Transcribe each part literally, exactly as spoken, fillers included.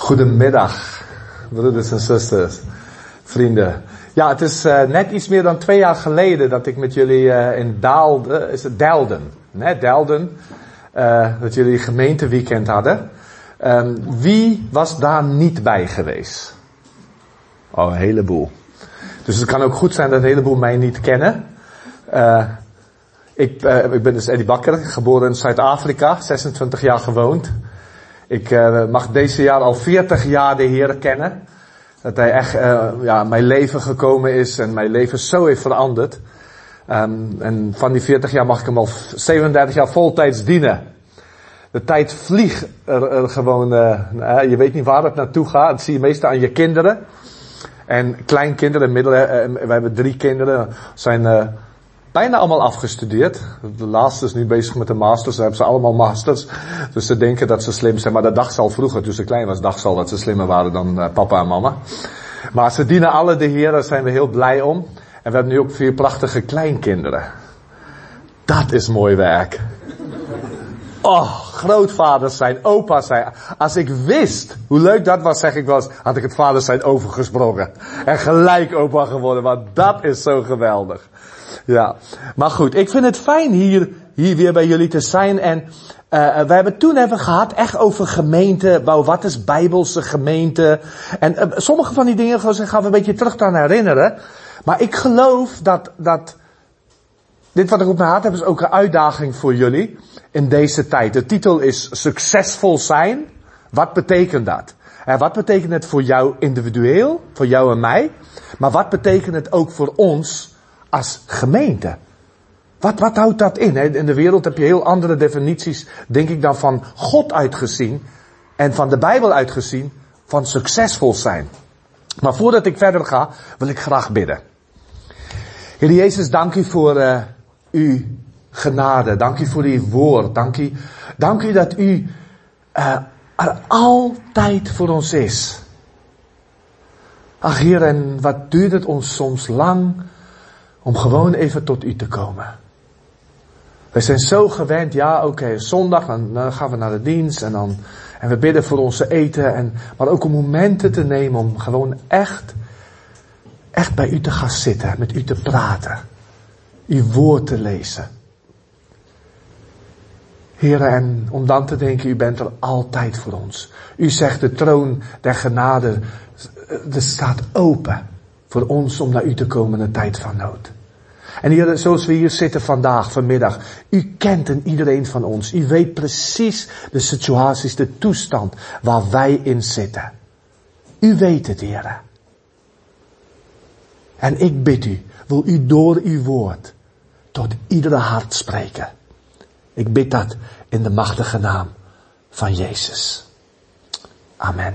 Goedemiddag, broeders en zusters, vrienden. Ja, het is uh, net iets meer dan twee jaar geleden dat ik met jullie uh, in Daalden, is het Delden, net Delden, uh, dat jullie gemeenteweekend hadden. Um, wie was daar niet bij geweest? Oh, een heleboel. Dus het kan ook goed zijn dat een heleboel mij niet kennen. Uh, ik, uh, ik ben dus Eddie Bakker, geboren in Zuid-Afrika, zesentwintig jaar gewoond. Ik uh, mag deze jaar al veertig jaar de Heer kennen. Dat Hij echt uh, ja, mijn leven gekomen is en mijn leven zo heeft veranderd. Um, en van die veertig jaar mag ik hem al zevenendertig jaar voltijds dienen. De tijd vliegt er, er gewoon, uh, uh, je weet niet waar het naartoe gaat. Dat zie je meestal aan je kinderen. En kleinkinderen, inmiddels, uh, we hebben drie kinderen, zijn uh, bijna allemaal afgestudeerd. De laatste is nu bezig met de masters, daar hebben ze allemaal masters. Dus ze denken dat ze slim zijn, maar dat dacht ze al vroeger, toen ze klein was, dacht ze al dat ze slimmer waren dan uh, papa en mama. Maar ze dienen alle de Heer, daar zijn we heel blij om. En we hebben nu ook vier prachtige kleinkinderen. Dat is mooi werk. Oh, grootvaders zijn, opa's zijn. Als ik wist hoe leuk dat was, zeg ik wel eens, had ik het vaders zijn overgesprongen. En gelijk opa geworden, want dat is zo geweldig. Ja, maar goed, ik vind het fijn hier, hier weer bij jullie te zijn. En uh, we hebben toen even gehad echt over gemeente, wat is bijbelse gemeente. En uh, sommige van die dingen gaan we een beetje terug aan herinneren. Maar ik geloof dat, dat dit wat ik op mijn hart heb is ook een uitdaging voor jullie in deze tijd. De titel is Succesvol zijn. Wat betekent dat? En wat betekent het voor jou individueel, voor jou en mij? Maar wat betekent het ook voor ons als gemeente? Wat, wat houdt dat in? In de wereld heb je heel andere definities, denk ik dan van God uitgezien en van de Bijbel uitgezien van succesvol zijn. Maar voordat ik verder ga, wil ik graag bidden. Heer Jezus, dank u voor uh, uw genade. Dank u voor uw woord. Dank u, dank u dat u uh, er altijd voor ons is. Ach Heer, en wat duurt het ons soms lang om gewoon even tot u te komen. We zijn zo gewend, ja oké, okay, zondag, dan, dan gaan we naar de dienst en dan, en we bidden voor onze eten. En, maar ook om momenten te nemen om gewoon echt, echt bij u te gaan zitten, met u te praten. Uw woord te lezen. Heer, en om dan te denken, u bent er altijd voor ons. U zegt de troon der genade, er staat open voor ons om naar u te komen in een tijd van nood. En Heer, zoals we hier zitten vandaag, vanmiddag, u kent en iedereen van ons. U weet precies de situaties, de toestand waar wij in zitten. U weet het, Heer. En ik bid u, wil u door uw woord tot iedere hart spreken. Ik bid dat in de machtige naam van Jezus. Amen.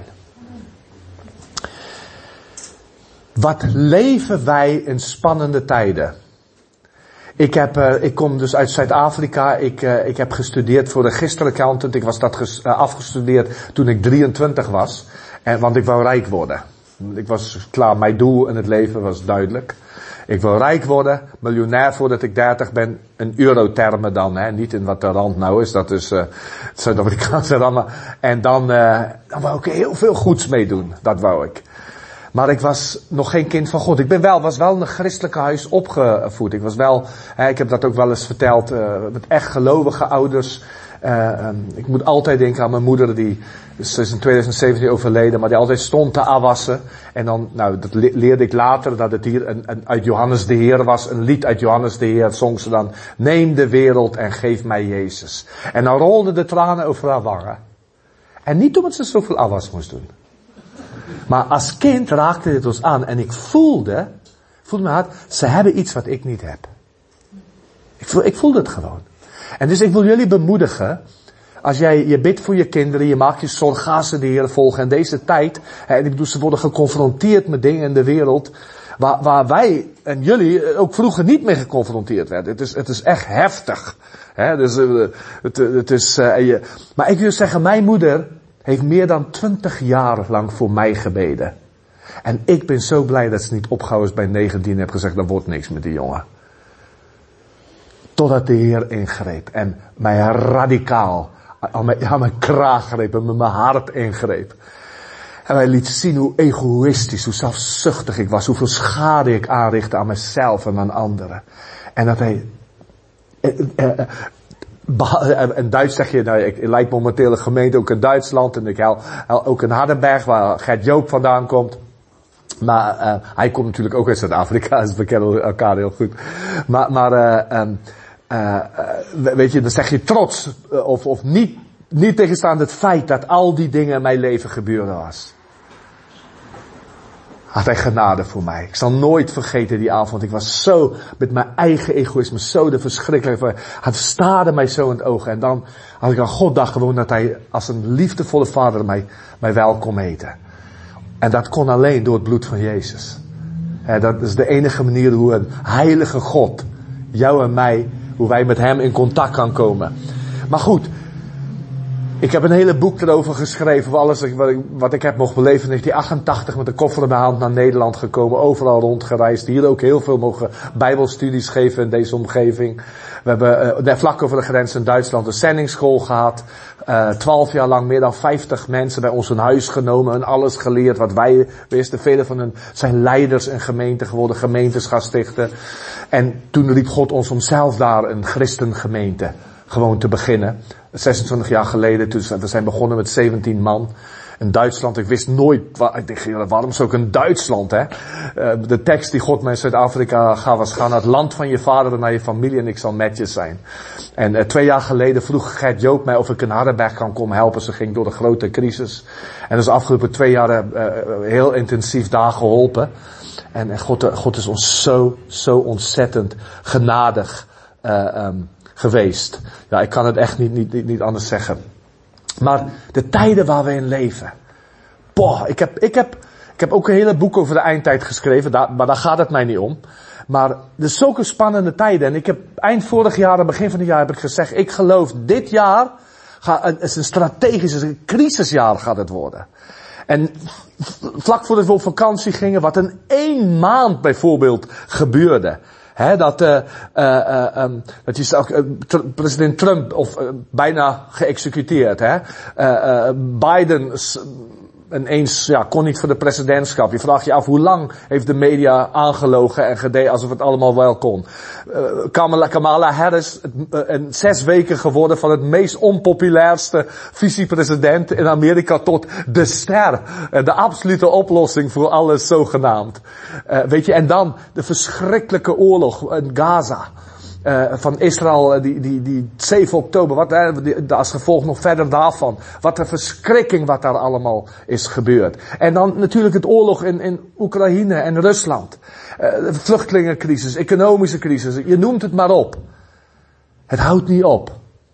Wat leven wij in spannende tijden. Ik heb, uh, ik kom dus uit Zuid-Afrika. Ik, uh, ik heb gestudeerd voor de registeraccountant. Ik was dat ges, uh, afgestudeerd toen ik drieëntwintig was. En, want ik wou rijk worden. Ik was klaar, mijn doel in het leven was duidelijk. Ik wil rijk worden, miljonair voordat ik dertig ben, in eurotermen dan, hè, niet in wat de rand nou is, dat is uh, Zuid-Amerikaanse randen. En dan, uh, dan wou ik heel veel goeds meedoen, dat wou ik. Maar ik was nog geen kind van God. Ik ben wel, was wel in een christelijke huis opgevoed. Ik was wel, hè, ik heb dat ook wel eens verteld, uh, met echt gelovige ouders. Uh, um, ik moet altijd denken aan mijn moeder, die ze is in twintig zeventien overleden, maar die altijd stond te afwassen. En dan, nou, dat leerde ik later, dat het hier een, een, uit Johannes de Heer was, een lied uit Johannes de Heer, zong ze dan, neem de wereld en geef mij Jezus. En dan rolden de tranen over haar wangen. En niet omdat ze zoveel afwas moest doen. Maar als kind raakte dit ons aan en ik voelde, voelde mijn hart, ze hebben iets wat ik niet heb. Ik, voel, ik voelde het gewoon. En dus ik wil jullie bemoedigen, als jij, je bidt voor je kinderen, je maakt je zorg, ga ze de Heer volgen. En deze tijd, en ik bedoel, ze worden geconfronteerd met dingen in de wereld, waar, waar wij en jullie ook vroeger niet mee geconfronteerd werden. Het is, het is echt heftig. Hè? Dus, het, het is, uh, je, maar ik wil zeggen, mijn moeder heeft meer dan twintig jaar lang voor mij gebeden. En ik ben zo blij dat ze niet opgehouden is bij negentien en heb gezegd, er wordt niks met die jongen. Totdat de Heer ingreep en mij radicaal aan mijn, aan mijn kraag greep en met mijn hart ingreep. En hij liet zien hoe egoïstisch, hoe zelfzuchtig ik was. Hoeveel schade ik aanrichtte aan mezelf en aan anderen. En dat hij... Eh, eh, in Duits zeg je, nou, ik leid momenteel een gemeente ook in Duitsland. En ik hel, hel ook in Hardenberg, waar Gert Joop vandaan komt. Maar uh, hij komt natuurlijk ook uit Zuid-Afrika, dus we kennen elkaar heel goed. Maar, maar uh, um, uh, uh, weet je, dan zeg je trots, uh, of, of niet, niet tegenstaande het feit dat al die dingen in mijn leven gebeurden was. Had hij genade voor mij. Ik zal nooit vergeten die avond. Ik was zo met mijn eigen egoïsme, zo de verschrikkelijke. Hij staarde mij zo in het oog. En dan had ik aan God dacht gewoon dat hij als een liefdevolle vader mij, mij welkom heette. En dat kon alleen door het bloed van Jezus. He, dat is de enige manier hoe een heilige God, jou en mij, hoe wij met hem in contact kan komen. Maar goed, ik heb een hele boek erover geschreven, voor alles wat ik, wat ik heb mogen beleven. In negentien achtentachtig met de koffer in de hand naar Nederland gekomen, overal rondgereisd. Hier ook heel veel mogen bijbelstudies geven in deze omgeving. We hebben uh, vlak over de grens in Duitsland een zendingsschool gehad. Twaalf uh, jaar lang meer dan vijftig mensen bij ons in huis genomen en alles geleerd wat wij wisten. Vele van hen zijn leiders in gemeenten geworden, gemeentes gaan stichten. En toen riep God ons om zelf daar een christengemeente gewoon te beginnen. zesentwintig jaar geleden, toen we zijn begonnen met zeventien man. In Duitsland, ik wist nooit, ik dacht, waarom is ook in Duitsland, hè? Uh, de tekst die God mij in Zuid-Afrika gaf was, ga naar het land van je vader en naar je familie en ik zal met je zijn. En uh, twee jaar geleden vroeg Gert Joop mij of ik in Hardenberg kan komen helpen. Ze ging door de grote crisis. En dus de afgelopen twee jaar uh, heel intensief daar geholpen. En, en God, God is ons zo, zo ontzettend genadig uh, um, geweest. Ja, ik kan het echt niet, niet, niet anders zeggen. Maar de tijden waar we in leven. Boah, ik heb, ik heb, ik heb ook een hele boek over de eindtijd geschreven, daar, maar daar gaat het mij niet om. Maar er zijn zulke spannende tijden. En ik heb eind vorig jaar en begin van het jaar heb ik gezegd, ik geloof dit jaar gaat, het is een strategisch, het is een crisisjaar gaat het worden. En vlak voordat we op vakantie gingen, wat in één maand bijvoorbeeld gebeurde. He, dat, uh, uh, um, dat is ook, uh, tr- president Trump, of uh, bijna geëxecuteerd, hè. Uh, uh, Biden s- ineens, ja, kon niet voor de presidentschap. Je vraagt je af, hoe lang heeft de media aangelogen en gedaan alsof het allemaal wel kon. Uh, Kamala, Kamala Harris, uh, in zes weken geworden van het meest onpopulairste vicepresident in Amerika tot de ster. Uh, de absolute oplossing voor alles zogenaamd. Uh, weet je, en dan de verschrikkelijke oorlog in Gaza. Uh, van Israël, die, die, die zeven oktober, wat, uh, die, als gevolg nog verder daarvan. Wat een verschrikking wat daar allemaal is gebeurd. En dan natuurlijk het oorlog in, in Oekraïne en Rusland. Uh, de vluchtelingencrisis, economische crisis, je noemt het maar op. Het houdt niet op.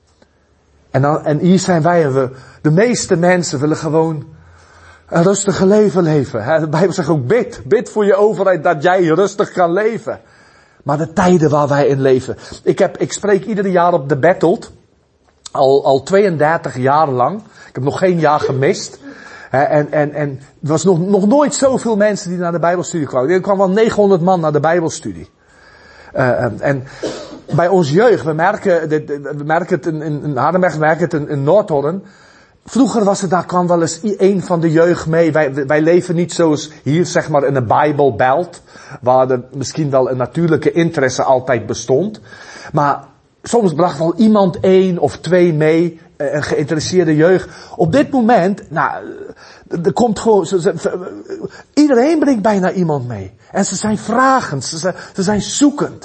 En, dan, en hier zijn wij en we, de meeste mensen willen gewoon een rustige leven leven. Hè? De Bijbel zegt ook bid, bid voor je overheid dat jij rustig kan leven. Maar de tijden waar wij in leven. Ik heb, ik spreek ieder jaar op de Battled. Al, al tweeëndertig jaar lang. Ik heb nog geen jaar gemist. He, en, en, en er was nog, nog nooit zoveel mensen die naar de Bijbelstudie kwamen. Er kwam wel negenhonderd man naar de Bijbelstudie. Uh, en, en bij ons jeugd, we merken, we merken het in, in Hardenberg, we merken het in, in Noordhoorn. Vroeger was het, daar kwam wel eens een van de jeugd mee. Wij, wij leven niet zoals hier, zeg maar, in een Bijbelbelt. Waar er misschien wel een natuurlijke interesse altijd bestond. Maar soms bracht wel iemand één of twee mee. Een geïnteresseerde jeugd. Op dit moment, nou, er komt gewoon, ze, ze, iedereen brengt bijna iemand mee. En ze zijn vragend, ze zijn, ze zijn zoekend.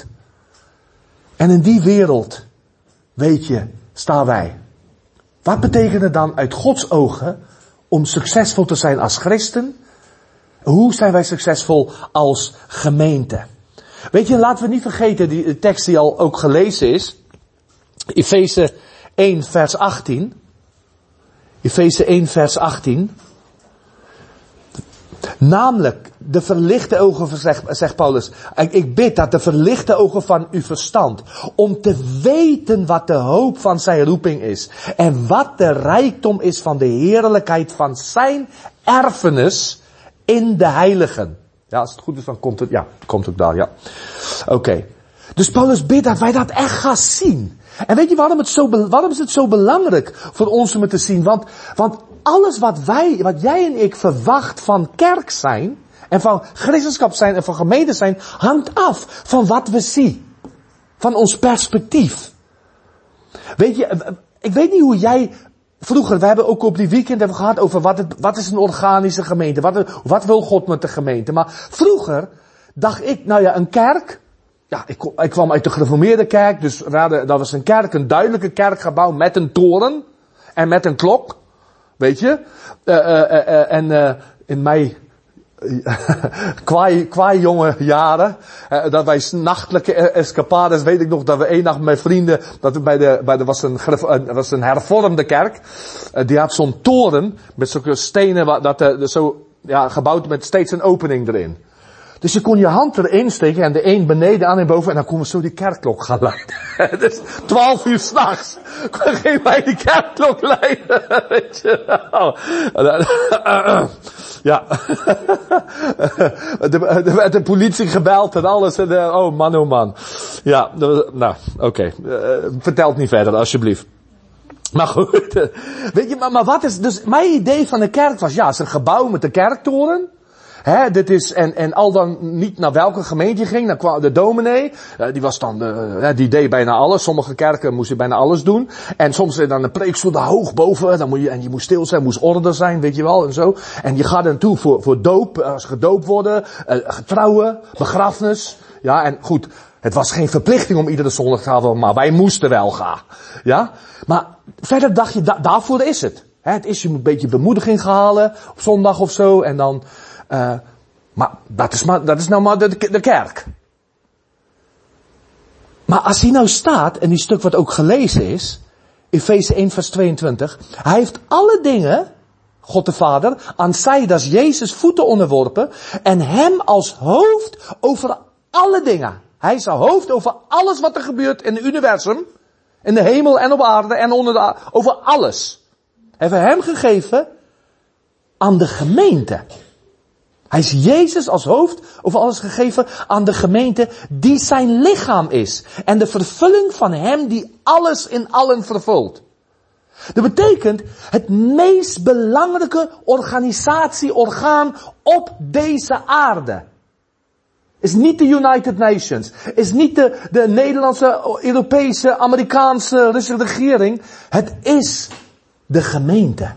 En in die wereld, weet je, staan wij. Wat betekent het dan uit Gods ogen om succesvol te zijn als christen? Hoe zijn wij succesvol als gemeente? Weet je, laten we niet vergeten die tekst die al ook gelezen is. Efeze één vers achttien. Efeze één vers achttien. Namelijk, de verlichte ogen, zegt, zegt Paulus. Ik bid dat de verlichte ogen van uw verstand, om te weten wat de hoop van zijn roeping is. En wat de rijkdom is van de heerlijkheid van zijn erfenis in de heiligen. Ja, als het goed is, dan komt het, ja, komt ook daar, ja. Oké. Okay. Dus Paulus bidt dat wij dat echt gaan zien. En weet je waarom, het zo, waarom is het zo belangrijk voor ons om het te zien? Want, want alles wat wij, wat jij en ik verwacht van kerk zijn, en van christenschap zijn en van gemeente zijn, hangt af van wat we zien. Van ons perspectief. Weet je, ik weet niet hoe jij, vroeger, we hebben ook op die weekend hebben gehad over wat, het, wat is een organische gemeente, wat, wat wil God met de gemeente. Maar vroeger dacht ik, nou ja, een kerk, ja, ik, ik kwam uit de gereformeerde kerk, dus raden, dat was een kerk, een duidelijke kerkgebouw met een toren en met een klok, weet je. Uh, uh, uh, uh, en uh, in mei, qua, qua jonge jaren, uh, dat wij nachtelijke escapades, weet ik nog, dat we één nacht met vrienden, dat we bij de, bij de was een, uh, was een hervormde kerk, uh, die had zo'n toren, met zulke stenen, dat, uh, zo, ja, gebouwd met steeds een opening erin. Dus je kon je hand erin steken en de een beneden aan en boven en dan konden we zo die kerkklok gaan luiden. Dus twaalf uur s'nachts gingen wij die kerkklok luiden. Weet je wel. Ja. Er werd de politie gebeld en alles. En, oh man, oh man. Ja, nou, oké. Okay. Uh, vertel het niet verder, alsjeblieft. Maar goed. Weet je, maar, maar wat is, dus mijn idee van de kerk was, ja, het is een gebouw met een kerktoren. Hè, dit is, en, en al dan niet naar welke gemeente je ging, dan kwam de dominee, uh, die was dan, uh, die deed bijna alles. Sommige kerken moesten bijna alles doen. En soms dan een preekstoel daar hoog boven, dan moet je, en je moest stil zijn, moest orde zijn, weet je wel, en zo. En je gaat er naartoe voor, voor doop, als gedoopt worden, uh, getrouwen, begrafenis. Ja, en goed, het was geen verplichting om iedere zondag te gaan, maar wij moesten wel gaan. Ja, maar verder dacht je, da, daarvoor is het. Hè, het is je een beetje bemoediging halen, op zondag of zo, en dan, Uh, maar dat is, maar, dat is nou maar de, de kerk. Maar als hij nou staat, en die stuk wat ook gelezen is, Efeze één vers tweeëntwintig, hij heeft alle dingen, God de Vader, aan zij, dat is Jezus, voeten onderworpen, en hem als hoofd over alle dingen. Hij is een hoofd over alles wat er gebeurt in het universum, in de hemel en op aarde en onder de aarde, over alles. Hij heeft hem gegeven aan de gemeente. Hij is Jezus als hoofd over alles gegeven aan de gemeente die zijn lichaam is. En de vervulling van hem die alles in allen vervult. Dat betekent het meest belangrijke organisatieorgaan op deze aarde. Is niet de United Nations. Is niet de, de Nederlandse, Europese, Amerikaanse, Russische regering. Het is de gemeente.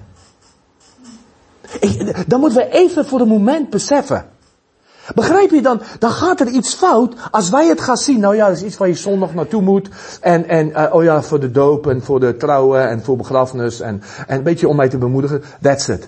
Ik, dan moeten we even voor een moment beseffen. Begrijp je dan, dan gaat er iets fout als wij het gaan zien. Nou ja, dat is iets waar je zondag naartoe moet. En, en uh, oh ja, voor de doop en voor de trouwen en voor begrafenis. En, en een beetje om mij te bemoedigen. That's it.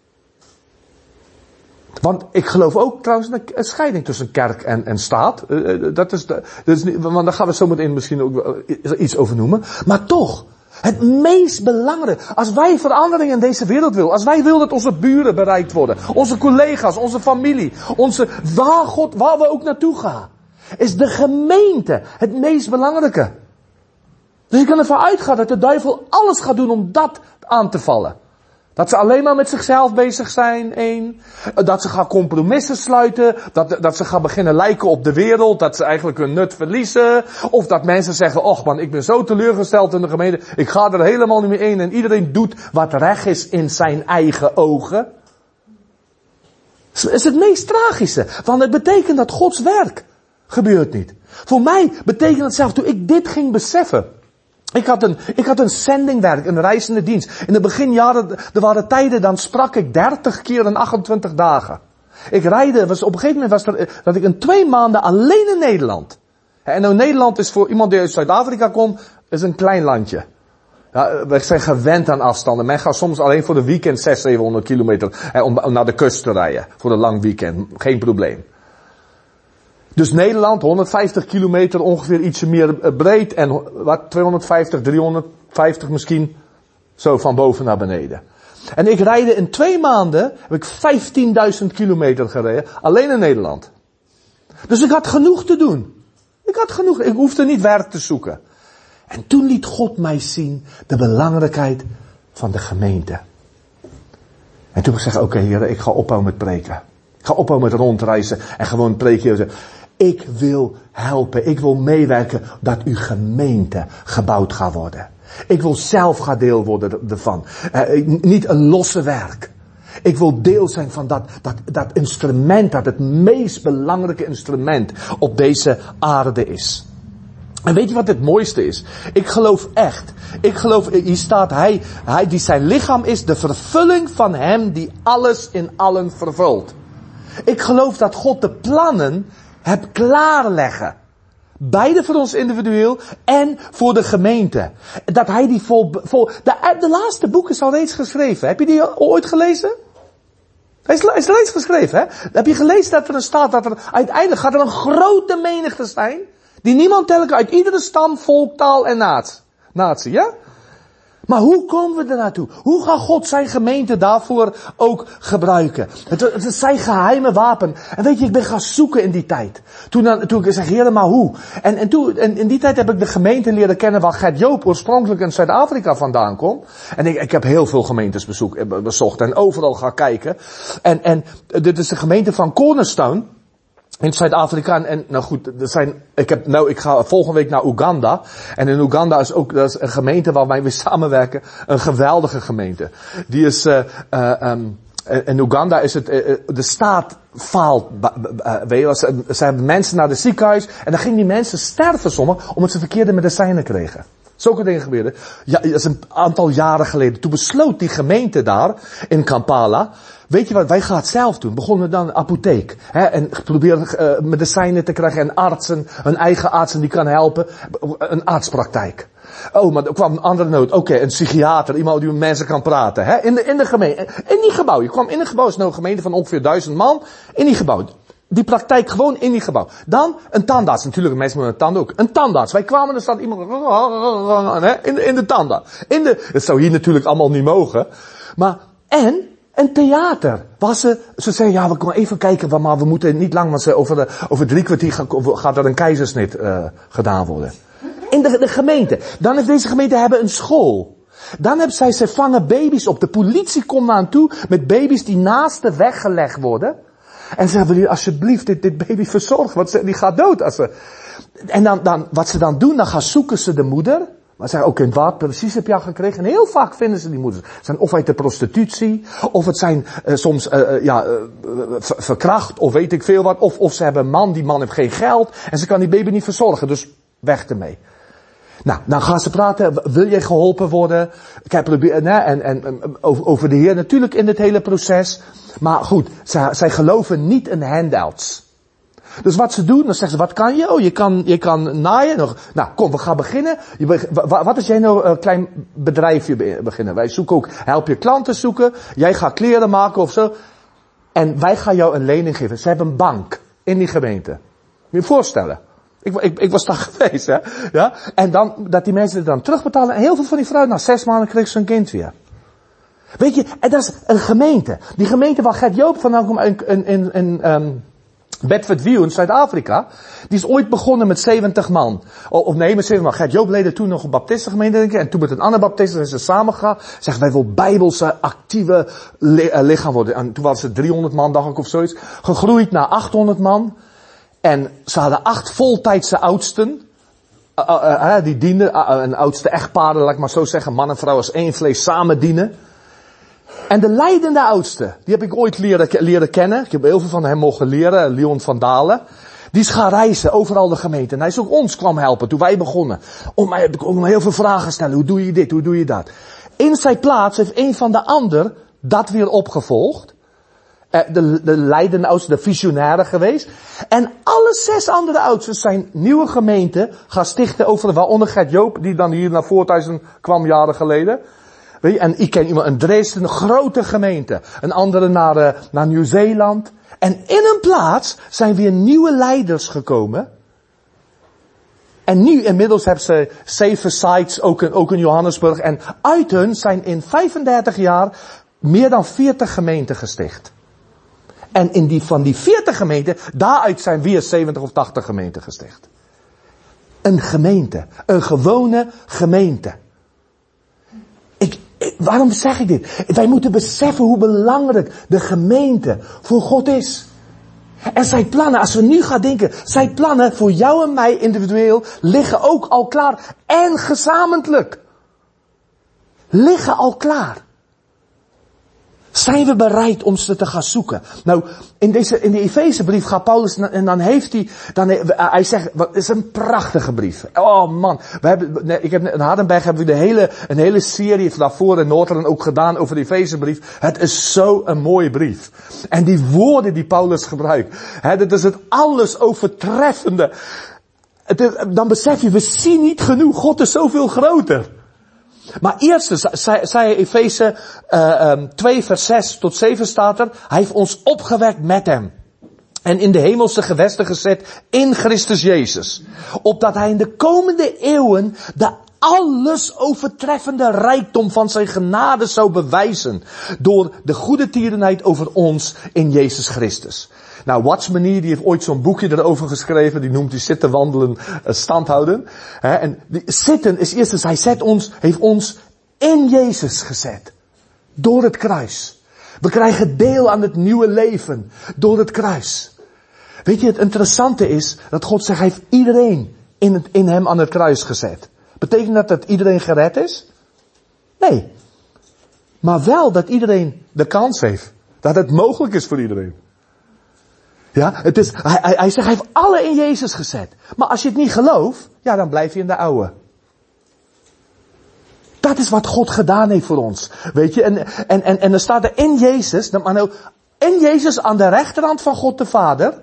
Want ik geloof ook trouwens een scheiding tussen kerk en, en staat. Uh, dat is, dat is niet, want daar gaan we zo meteen misschien ook iets over noemen. Maar toch. Het meest belangrijke, als wij verandering in deze wereld willen, als wij willen dat onze buren bereikt worden, onze collega's, onze familie, onze, waar God, waar we ook naartoe gaan, is de gemeente het meest belangrijke. Dus je kan ervan uitgaan dat de duivel alles gaat doen om dat aan te vallen. Dat ze alleen maar met zichzelf bezig zijn, één. Dat ze gaan compromissen sluiten. Dat, dat ze gaan beginnen lijken op de wereld. Dat ze eigenlijk hun nut verliezen. Of dat mensen zeggen, och man, ik ben zo teleurgesteld in de gemeente. Ik ga er helemaal niet meer in. En iedereen doet wat recht is in zijn eigen ogen. Dat is het meest tragische. Want het betekent dat Gods werk gebeurt niet. Voor mij betekent het zelf, toen ik dit ging beseffen. Ik had een, ik had een zendingwerk, een reizende dienst. In de beginjaren, er waren tijden, dan sprak ik dertig keer in achtentwintig dagen. Ik rijdde, was, op een gegeven moment was er, dat ik in twee maanden alleen in Nederland. En nou, Nederland is voor iemand die uit Zuid-Afrika komt, is een klein landje. Ja, we zijn gewend aan afstanden. Men gaat soms alleen voor de weekend zeshonderd, zevenhonderd kilometer hè, om, om naar de kust te rijden. Voor een lang weekend. Geen probleem. Dus Nederland, honderdvijftig kilometer, ongeveer ietsje meer breed. En wat, tweehonderdvijftig, driehonderdvijftig misschien. Zo van boven naar beneden. En ik rijdde in twee maanden, heb ik vijftienduizend kilometer gereden. Alleen in Nederland. Dus ik had genoeg te doen. Ik had genoeg, ik hoefde niet werk te zoeken. En toen liet God mij zien de belangrijkheid van de gemeente. En toen heb ik gezegd, oké okay, Heer, ik ga ophouden met preken. Ik ga ophouden met rondreizen en gewoon preken. Ik wil helpen. Ik wil meewerken dat uw gemeente gebouwd gaat worden. Ik wil zelf gaan deel worden ervan. Uh, niet een losse werk. Ik wil deel zijn van dat, dat, dat instrument, dat het meest belangrijke instrument op deze aarde is. En weet je wat het mooiste is? Ik geloof echt. Ik geloof, hier staat hij, hij die zijn lichaam is, de vervulling van hem die alles in allen vervult. Ik geloof dat God de plannen hebt klaarleggen. Beide voor ons individueel en voor de gemeente. Dat hij die vol, vol de, de laatste boek is al reeds geschreven. Heb je die ooit gelezen? Hij is, is reeds geschreven, hè? Heb je gelezen dat er een staat, dat er uiteindelijk gaat er een grote menigte zijn, die niemand tellen kan, uit iedere stam, volk, taal en natie. natie ja? Maar hoe komen we er naartoe? Hoe gaat God zijn gemeente daarvoor ook gebruiken? Het, het is zijn geheime wapen. En weet je, ik ben gaan zoeken in die tijd. Toen, dan, toen ik zeg, Heer, maar hoe? En, en toen, en in die tijd heb ik de gemeente leren kennen waar Gert Joop oorspronkelijk in Zuid-Afrika vandaan komt. En ik, ik heb heel veel gemeentes bezoek, bezocht en overal gaan kijken. En, en dit is de gemeente van Cornerstone. In Zuid-Afrika en, en, nou goed, er zijn, ik heb, nou, ik ga volgende week naar Oeganda. En in Oeganda is ook, dat is een gemeente waar wij weer samenwerken. Een geweldige gemeente. Die is, uh, uh, um, in Oeganda is het, uh, de staat faalt, uh, weet je wel, ze, ze hebben mensen naar de ziekenhuis. En dan gingen die mensen sterven sommigen, omdat ze verkeerde medicijnen kregen. Zulke dingen gebeurden. Ja, dat is een aantal jaren geleden. Toen besloot die gemeente daar, in Kampala, weet je wat, wij gaan het zelf doen. Begonnen dan een apotheek. Hè, en proberen uh, medicijnen te krijgen en artsen, hun eigen artsen die kan helpen. Een artspraktijk. Oh, maar er kwam een andere nood. Oké, okay, een psychiater, iemand die met mensen kan praten. Hè, in de, in de gemeente, in die gebouw. Je kwam in een gebouw, het is nou een gemeente van ongeveer duizend man, in die gebouw. Die praktijk gewoon in die gebouw. Dan een tandarts. Natuurlijk, mensen met een tand ook. Een tandarts. Wij kwamen, er staat iemand in de, in de tandarts. In de, dat zou hier natuurlijk allemaal niet mogen. Maar, en een theater. Waar ze, ze zeggen, ja, we kunnen even kijken, maar we moeten niet lang, want ze over, de, over drie kwartier gaat, gaat er een keizersnit uh, gedaan worden. In de, de gemeente. Dan heeft deze gemeente hebben een school. Dan hebben zij, ze vangen baby's op. De politie komt naar hen toe met baby's die naast de weg gelegd worden. En ze zeggen, wil je alsjeblieft dit, dit baby verzorgen, want ze, die gaat dood als ze... En dan, dan, wat ze dan doen, dan gaan zoeken ze de moeder. Maar zeggen, ook in wat precies heb je al gekregen? En heel vaak vinden ze die moeders. Het zijn of uit de prostitutie, of het zijn uh, soms uh, ja, uh, verkracht, of weet ik veel wat. Of, of ze hebben een man, die man heeft geen geld, en ze kan die baby niet verzorgen, dus weg ermee. Nou, dan gaan ze praten, wil je geholpen worden? Ik heb proberen, nee, en, en, en over, over de Heer natuurlijk in het hele proces. Maar goed, zij, zij geloven niet in handouts. Dus wat ze doen, dan zeggen ze, wat kan je? Oh, je kan, je kan naaien. Nog. Nou, kom, we gaan beginnen. Je be, wat als jij nou een klein bedrijfje beginnen? Wij zoeken ook, help je klanten zoeken. Jij gaat kleren maken of zo. En wij gaan jou een lening geven. Ze hebben een bank in die gemeente. Moet je je voorstellen. Ik, ik, ik was daar geweest, hè. Ja? En dan, dat die mensen het dan terugbetalen. En heel veel van die vrouwen, na zes maanden kreeg ze een kind weer. Weet je, en dat is een gemeente. Die gemeente waar Gert Joop vandaan komt in, in, in, in um, Bedfordview in Zuid-Afrika. Die is ooit begonnen met zeventig man. Of nee, met zeventig man. Gert Joop leidde toen nog een baptistengemeente, denk ik. En toen met een andere baptisten zijn ze samen gegaan. Zeggen, wij willen bijbelse, actieve lichaam worden. En toen waren ze driehonderd man, dacht ik, of zoiets. Gegroeid naar achthonderd man. En ze hadden acht voltijdse oudsten. Uh, uh, uh, die dienden, uh, een oudste echtparen, laat ik maar zo zeggen. Man en vrouw als één vlees samen dienen. En de leidende oudste, die heb ik ooit leren, leren kennen. Ik heb heel veel van hem mogen leren, Leon van Dalen. Die is gaan reizen, overal de gemeente. En hij is ook ons kwam helpen, toen wij begonnen. Om mij heb ik ook heel veel vragen stellen. Hoe doe je dit, hoe doe je dat? In zijn plaats heeft een van de ander dat weer opgevolgd. De, de leidende oudste, de visionaire geweest. En alle zes andere oudsten zijn nieuwe gemeenten gaan stichten over, waaronder Gert Joop, die dan hier naar Voorthuizen kwam jaren geleden. Weet je, en ik ken iemand in Dresden, een grote gemeente. Een andere naar, uh, naar Nieuw-Zeeland. En in een plaats zijn weer nieuwe leiders gekomen. En nu inmiddels hebben ze zeven sites, ook in, ook in Johannesburg. En uit hun zijn in vijfendertig jaar meer dan veertig gemeenten gesticht. En in die, van die veertig gemeenten, daaruit zijn weer zeventig of tachtig gemeenten gesticht. Een gemeente. Een gewone gemeente. Ik, ik, waarom zeg ik dit? Wij moeten beseffen hoe belangrijk de gemeente voor God is. En zijn plannen, als we nu gaan denken, zijn plannen voor jou en mij individueel liggen ook al klaar. En gezamenlijk. Liggen al klaar. Zijn we bereid om ze te gaan zoeken? Nou, in deze, in de Efezebrief gaat Paulus, en dan heeft hij, dan, hij zegt, het is een prachtige brief. Oh man, we hebben, ik heb, in Hardenberg hebben we de hele, een hele serie daarvoor in Noordland ook gedaan over de Efezebrief. Het is zo een mooie brief. En die woorden die Paulus gebruikt, hè, dat is het alles overtreffende. Het is, dan besef je, we zien niet genoeg, God is zoveel groter. Maar eerst zei, zei Efeze uh, um, twee vers zes tot zeven staat er. Hij heeft ons opgewekt met hem. En in de hemelse gewesten gezet in Christus Jezus. Opdat hij in de komende eeuwen de alles overtreffende rijkdom van zijn genade zou bewijzen. Door de goede tierenheid over ons in Jezus Christus. Nou, Watchmenie, die heeft ooit zo'n boekje erover geschreven, die noemt die zitten, wandelen, uh, stand houden. He, en die, zitten is eerst, hij zet ons, heeft ons in Jezus gezet. Door het kruis. We krijgen deel aan het nieuwe leven. Door het kruis. Weet je, het interessante is, dat God zegt, hij heeft iedereen in, het, in hem aan het kruis gezet. Betekent dat dat iedereen gered is? Nee. Maar wel dat iedereen de kans heeft. Dat het mogelijk is voor iedereen. Ja, het is, hij, hij, hij zegt, hij heeft alle in Jezus gezet. Maar als je het niet gelooft, ja, dan blijf je in de oude. Dat is wat God gedaan heeft voor ons. Weet je, en, en, en, en er staat er in Jezus, maar nou, in Jezus aan de rechterhand van God de Vader.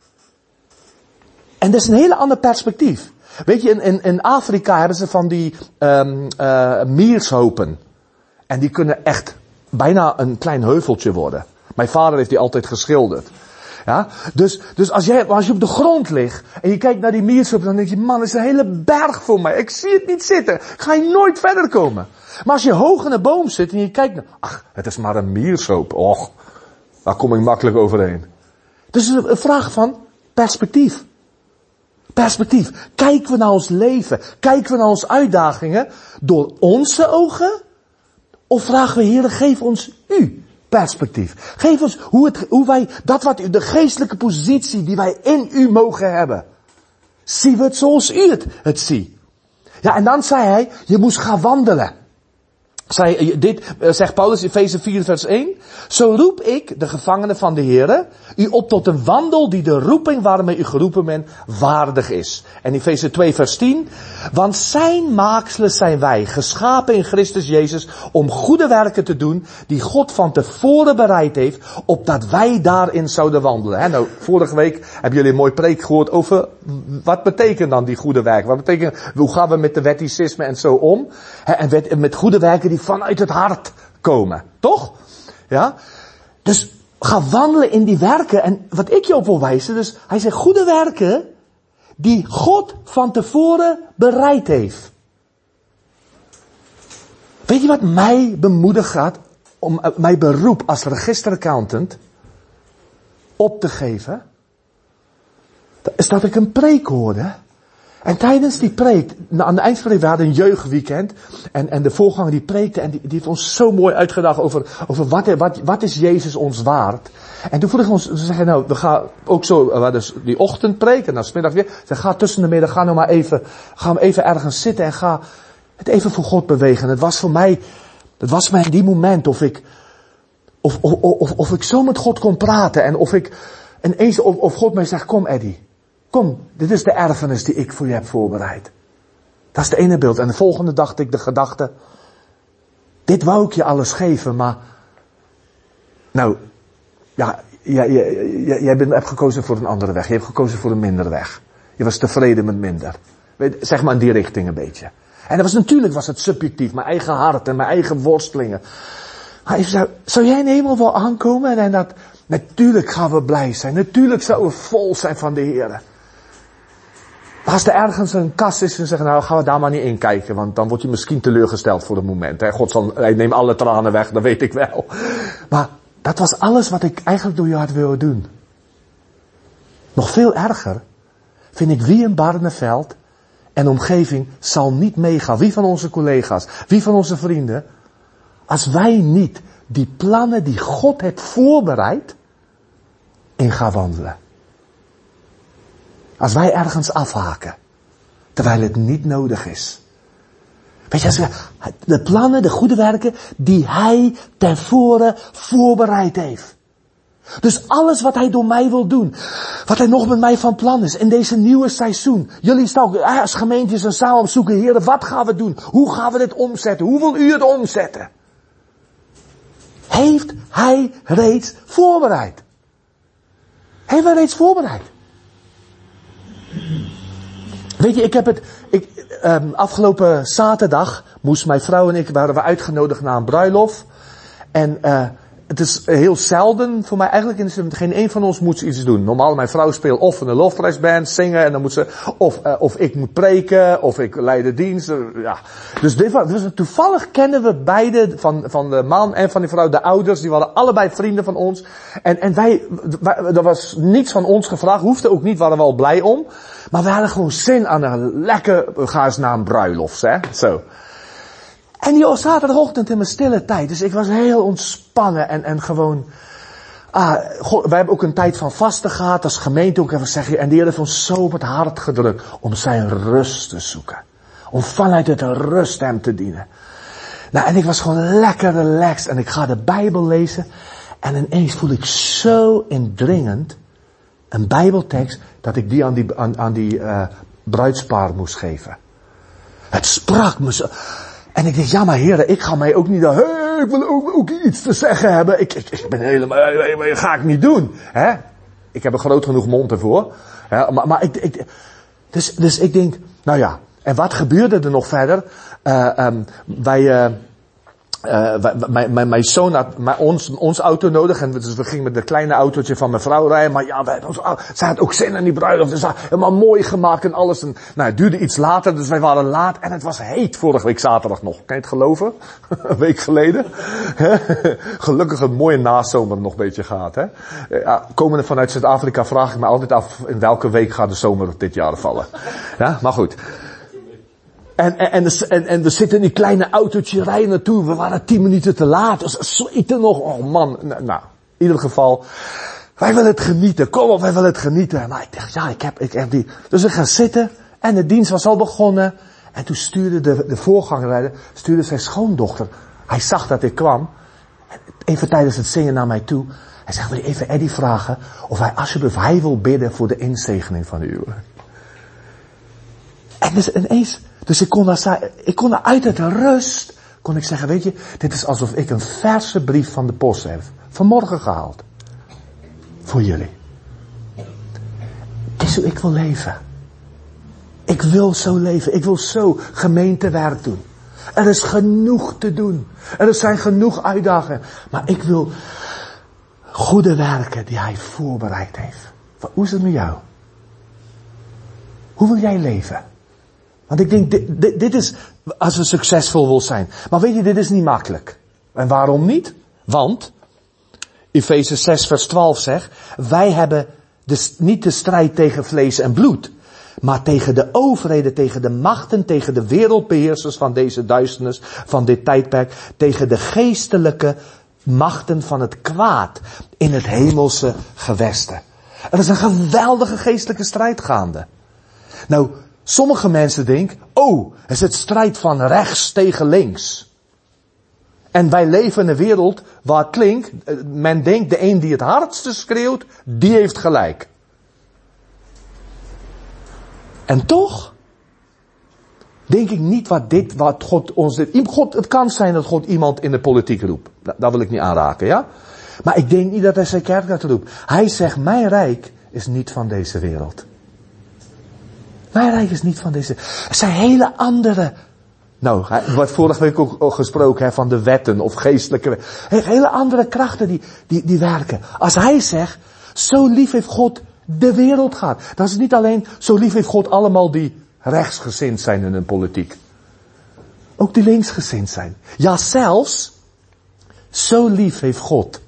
En dat is een hele ander perspectief. Weet je, in, in, in Afrika hebben ze van die um, uh, miershopen. En die kunnen echt bijna een klein heuveltje worden. Mijn vader heeft die altijd geschilderd. Ja, dus, dus als, jij, als je op de grond ligt en je kijkt naar die miershoop, dan denk je, man, dat is een hele berg voor mij. Ik zie het niet zitten. Ik ga je nooit verder komen. Maar als je hoog in een boom zit en je kijkt naar, ach, het is maar een miershoop. Och, daar kom ik makkelijk overheen. Dus het is een vraag van perspectief. Perspectief. Kijken we naar ons leven? Kijken we naar onze uitdagingen door onze ogen? Of vragen we, Heer, geef ons u perspectief. Geef ons hoe, het, hoe wij, dat wat u, de geestelijke positie die wij in u mogen hebben. Zien we het zoals u het, het ziet. Ja, en dan zei hij, je moest gaan wandelen. Zij, dit zegt Paulus in Efeze vier vers één. Zo roep ik, de gevangene van de Heere, u op tot een wandel die de roeping waarmee u geroepen bent waardig is. En Efeze twee vers tien. Want zijn maakselen zijn wij, geschapen in Christus Jezus, om goede werken te doen die God van tevoren bereid heeft, opdat wij daarin zouden wandelen. He, nou, vorige week hebben jullie een mooi preek gehoord over wat betekent dan die goede werken. Wat betekent, hoe gaan we met de wetticisme en zo om? He, en met, met goede werken die vanuit het hart komen. Toch? Ja? Dus ga wandelen in die werken. En wat ik je op wil wijzen, dus hij zegt goede werken die God van tevoren bereid heeft. Weet je wat mij bemoedigd gaat om mijn beroep als registeraccountant op te geven? Dat is dat ik een preek hoorde. En tijdens die preek, aan het eind van de week, we hadden een jeugdweekend. En, en de voorganger die preekte en die, die heeft ons zo mooi uitgedacht over, over wat, wat, wat is Jezus ons waard. En toen voelde ik ons, ze zeggen nou, we gaan ook zo, uh, dus die ochtend preken en dan 's middag weer. Ze ga tussen de middag, ga nou maar even, ga even ergens zitten en ga het even voor God bewegen. Het was voor mij, het was mij die moment of ik, of, of, of, of ik zo met God kon praten en of ik, en eens, of, of God mij zegt, kom Eddie. Kom, dit is de erfenis die ik voor je heb voorbereid. Dat is de ene beeld. En de volgende dacht ik de gedachte, dit wou ik je alles geven, maar, nou, ja, jij, jij, jij bent, hebt gekozen voor een andere weg. Je hebt gekozen voor een mindere weg. Je was tevreden met minder. Zeg maar in die richting een beetje. En dat was natuurlijk was het subjectief, mijn eigen hart en mijn eigen worstelingen. Maar ik zei, zou jij in de hemel wel aankomen? En dat, natuurlijk gaan we blij zijn. Natuurlijk zouden we vol zijn van de Heer. Maar als er ergens een kast is en zeggen, nou gaan we daar maar niet in kijken, want dan word je misschien teleurgesteld voor het moment. Hè? God zal, hij neemt alle tranen weg, dat weet ik wel. Maar dat was alles wat ik eigenlijk door je hart wilde doen. Nog veel erger vind ik wie in Barneveld en omgeving zal niet meegaan. Wie van onze collega's, wie van onze vrienden, als wij niet die plannen die God heeft voorbereid, in ga wandelen. Als wij ergens afhaken, terwijl het niet nodig is. Weet je, als we, de plannen, de goede werken, die hij tevoren voorbereid heeft. Dus alles wat hij door mij wil doen, wat hij nog met mij van plan is, in deze nieuwe seizoen. Jullie staan als gemeentes en samen zoeken, heren, wat gaan we doen? Hoe gaan we dit omzetten? Hoe wil u het omzetten? Heeft hij reeds voorbereid. Heeft hij reeds voorbereid. Weet je, ik heb het, ik, um, afgelopen zaterdag moest mijn vrouw en ik, waren we uitgenodigd naar een bruiloft. En uh, het is heel zelden voor mij, eigenlijk is het, geen een van ons moet iets doen. Normaal, mijn vrouw speelt of in de lofprijsband, zingen en dan moet ze, of, uh, of ik moet preken, of ik leid de dienst. Uh, ja. Dus dit was, dus toevallig kennen we beide, van, van de man en van die vrouw, de ouders, die waren allebei vrienden van ons. En, en wij, wij, er was niets van ons gevraagd, hoefde ook niet, waren we al blij om. Maar we hadden gewoon zin aan een lekker, ga eens naar een bruiloft, hè, zo. En die zaterdagochtend in mijn stille tijd. Dus ik was heel ontspannen en, en gewoon, ah, God, wij hebben ook een tijd van vasten gehad als gemeente ook even zeggen. En die Heer heeft ons zo op het hart gedrukt om zijn rust te zoeken. Om vanuit het rust hem te dienen. Nou, en ik was gewoon lekker relaxed en ik ga de Bijbel lezen. En ineens voel ik zo indringend een Bijbeltekst dat ik die aan die, aan, aan die uh, bruidspaar moest geven. Het sprak me zo. En ik dacht, ja maar heren, ik ga mij ook niet, hé, hey, ik wil ook, ook iets te zeggen hebben. Ik, ik, ik ben helemaal, dat ga ik niet doen. Hè? Ik heb een groot genoeg mond ervoor. Hè? Maar, maar ik, ik, dus, dus ik denk, nou ja, en wat gebeurde er nog verder? Uh, um, wij, uh, Uh, mijn, mijn, mijn zoon had mijn, ons, ons auto nodig. En dus we gingen met het kleine autootje van mijn vrouw rijden. Maar ja, wij, zij had ook zin in die bruiloft. Dus helemaal mooi gemaakt en alles. En, nou, het duurde iets later, dus wij waren laat. En het was heet vorige week zaterdag nog. Kan je het geloven? Een week geleden. Gelukkig een mooie nazomer nog een beetje gehad. Hè? Ja, komende vanuit Zuid-Afrika vraag ik me altijd af in welke week gaat de zomer dit jaar vallen. Ja, maar goed. En, en, en, en we zitten in die kleine autootje rijden naartoe. We waren tien minuten te laat. Dus zweten nog. Oh man. Nou, in ieder geval. Wij willen het genieten. Kom op, wij willen het genieten. Maar ik dacht, ja, ik heb, ik heb die. Dus we gaan zitten. En de dienst was al begonnen. En toen stuurde de, de voorganger, stuurde zijn schoondochter. Hij zag dat ik kwam. Even tijdens het zingen naar mij toe. Hij zegt, wil je even Eddie vragen of hij alsjeblieft, hij wil bidden voor de inzegening van u. En dus ineens, dus ik kon daar, ik kon daar uit het rust, kon ik zeggen, weet je, dit is alsof ik een verse brief van de post heb, vanmorgen gehaald. Voor jullie. Het is hoe ik wil leven. Ik wil zo leven. Ik wil zo gemeentewerk doen. Er is genoeg te doen. Er zijn genoeg uitdagingen. Maar ik wil goede werken die hij voorbereid heeft. Hoe is het met jou? Hoe wil jij leven? Want ik denk, dit, dit, dit is, als we succesvol willen zijn. Maar weet je, dit is niet makkelijk. En waarom niet? Want, Efeze zes vers twaalf zegt, wij hebben dus niet de strijd tegen vlees en bloed. Maar tegen de overheden, tegen de machten, tegen de wereldbeheersers van deze duisternis, van dit tijdperk, tegen de geestelijke machten van het kwaad in het hemelse gewesten. Er is een geweldige geestelijke strijd gaande. Nou, sommige mensen denken, oh, het is het strijd van rechts tegen links. En wij leven in een wereld waar het klinkt, men denkt, de een die het hardste schreeuwt, die heeft gelijk. En toch denk ik niet wat dit, wat God ons dit, God, het kan zijn dat God iemand in de politiek roept. Dat wil ik niet aanraken, ja? Maar ik denk niet dat hij zijn kerk gaat roepen. Hij zegt, mijn rijk is niet van deze wereld. Mijn rijk is niet van deze, er zijn hele andere, nou, er wordt vorige week ook gesproken hè, van de wetten of geestelijke wetten. Hele andere krachten die, die, die werken. Als hij zegt, zo lief heeft God de wereld gehad. Dat is niet alleen, zo lief heeft God allemaal die rechtsgezind zijn in hun politiek. Ook die linksgezind zijn. Ja, zelfs, zo lief heeft God.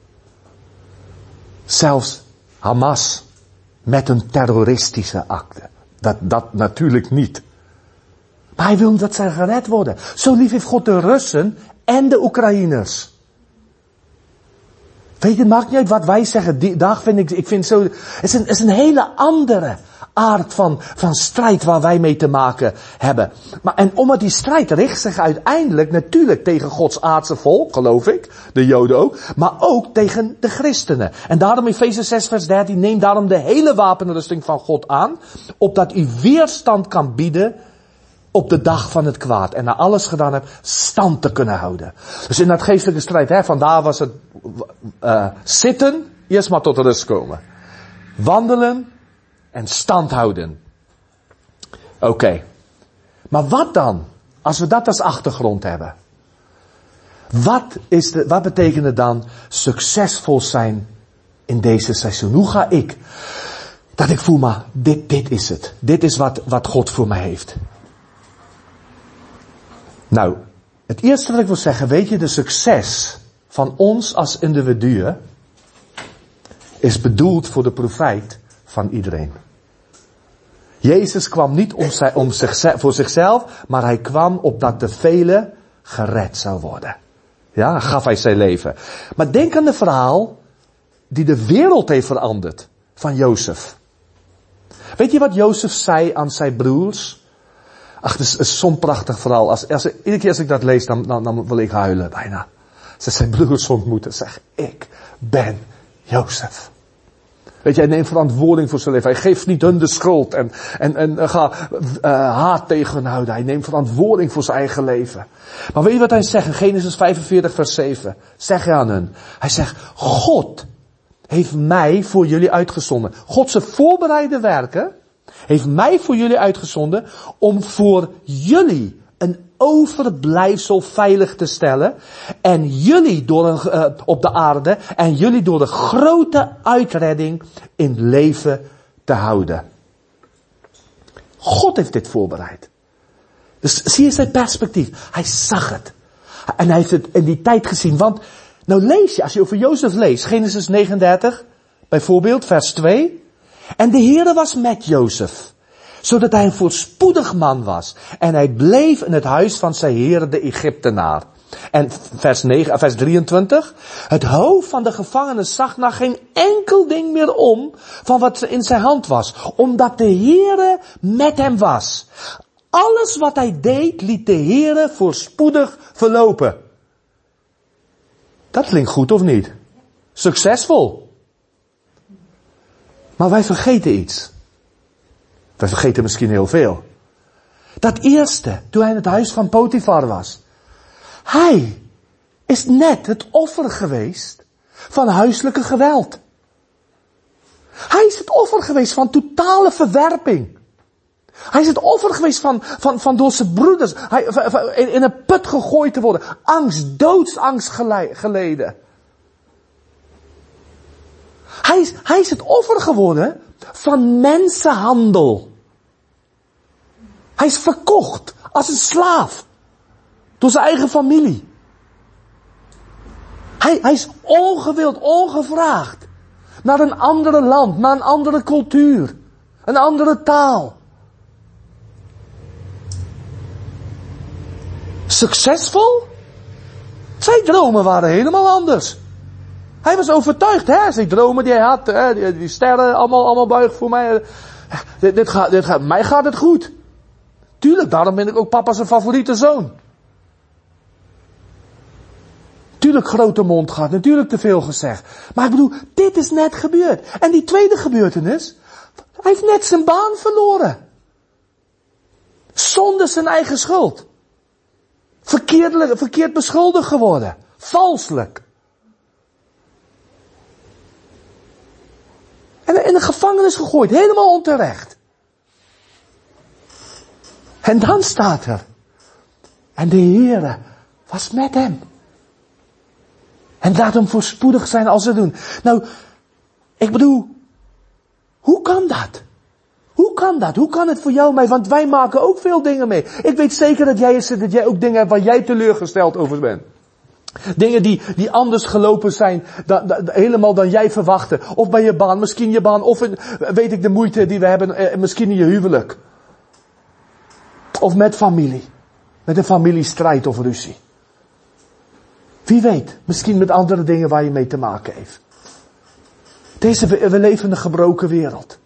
Zelfs Hamas met een terroristische akte. Dat, dat natuurlijk niet. Maar hij wil dat zij gered worden. Zo lief heeft God de Russen en de Oekraïners. Weet je, het maakt niet uit wat wij zeggen. Die dag vind ik, ik vind zo, het is een, het is een hele andere aard van, van strijd waar wij mee te maken hebben. Maar, en omdat die strijd richt zich uiteindelijk natuurlijk tegen Gods aardse volk, geloof ik, de Joden ook, maar ook tegen de christenen. En daarom Efeze zes vers dertien, neem daarom de hele wapenrusting van God aan, opdat u weerstand kan bieden op de dag van het kwaad. En na alles gedaan hebt, stand te kunnen houden. Dus in dat geestelijke strijd, hè, vandaar was het uh, zitten, eerst maar tot rust komen. Wandelen en stand houden. Oké. Okay. Maar wat dan? Als we dat als achtergrond hebben. Wat, is de, wat betekent het dan succesvol zijn in deze seizoen? Hoe ga ik? Dat ik voel, maar dit, dit is het. Dit is wat, wat God voor mij heeft. Nou, het eerste wat ik wil zeggen, weet je, de succes van ons als individuen is bedoeld voor de profijt van iedereen. Jezus kwam niet om zij, om zichzelf, voor zichzelf, maar hij kwam opdat de velen gered zou worden. Ja, gaf hij zijn leven. Maar denk aan de verhaal die de wereld heeft veranderd van Jozef. Weet je wat Jozef zei aan zijn broers? Ach, het is, is zo'n prachtig verhaal. Als, als, iedere keer als ik dat lees, dan, dan, dan wil ik huilen bijna. Ze zijn broers ontmoeten. Zeg, ik ben Jozef. Weet je, hij neemt verantwoording voor zijn leven. Hij geeft niet hun de schuld en, en, en gaat uh, haat tegenhouden. Hij neemt verantwoording voor zijn eigen leven. Maar weet je wat hij zegt in Genesis vijfenveertig vers zeven? Zeg je aan hen. Hij zegt, God heeft mij voor jullie uitgezonden. God zijn voorbereide werken heeft mij voor jullie uitgezonden om voor jullie een overblijfsel veilig te stellen en jullie door een, uh, op de aarde en jullie door de grote uitredding in leven te houden. God heeft dit voorbereid. Dus zie je zijn perspectief. Hij zag het. En hij heeft het in die tijd gezien. Want, nou lees je, als je over Jozef leest, Genesis negenendertig, bijvoorbeeld, vers twee. En de Heere was met Jozef, zodat hij een voorspoedig man was. En hij bleef in het huis van zijn Heere de Egyptenaar. En vers, negen, vers drieëntwintig. Het hoofd van de gevangene zag naar geen enkel ding meer om van wat in zijn hand was. Omdat de Heere met hem was. Alles wat hij deed, liet de Heere voorspoedig verlopen. Dat klinkt goed of niet? Succesvol. Maar wij vergeten iets. Wij vergeten misschien heel veel. Dat eerste, toen hij in het huis van Potifar was. Hij is net het offer geweest van huiselijke geweld. Hij is het offer geweest van totale verwerping. Hij is het offer geweest van, van, van door zijn broeders hij, in, in een put gegooid te worden. Angst, doodsangst geleden. Hij is, hij is het offer geworden van mensenhandel. Hij is verkocht als een slaaf. Door zijn eigen familie. Hij, hij is ongewild, ongevraagd. Naar een andere land, naar een andere cultuur. Een andere taal. Succesvol? Zijn dromen waren helemaal anders. Hij was overtuigd, hè, zijn dromen die hij had, hè, die, die sterren, allemaal, allemaal buigen voor mij. Dit, dit gaat, dit gaat, mij gaat het goed. Tuurlijk, daarom ben ik ook papa zijn favoriete zoon. Tuurlijk grote mond gehad, natuurlijk te veel gezegd. Maar ik bedoel, dit is net gebeurd. En die tweede gebeurtenis, hij heeft net zijn baan verloren. Zonder zijn eigen schuld. Verkeerd, verkeerd beschuldigd geworden. Valselijk. En in de gevangenis gegooid, helemaal onterecht. En dan staat er. En de Heere was met hem. En laat hem voorspoedig zijn als ze doen. Nou, ik bedoel, hoe kan dat? Hoe kan dat? Hoe kan het voor jou mee? Want wij maken ook veel dingen mee. Ik weet zeker dat jij, dat jij ook dingen hebt waar jij teleurgesteld over bent. Dingen die, die anders gelopen zijn, da, da, helemaal dan jij verwachtte. Of bij je baan, misschien je baan, of in, weet ik de moeite die we hebben, eh, misschien in je huwelijk. Of met familie. Met een familiestrijd of ruzie. Wie weet, misschien met andere dingen waar je mee te maken heeft. Deze, we leven in een gebroken wereld.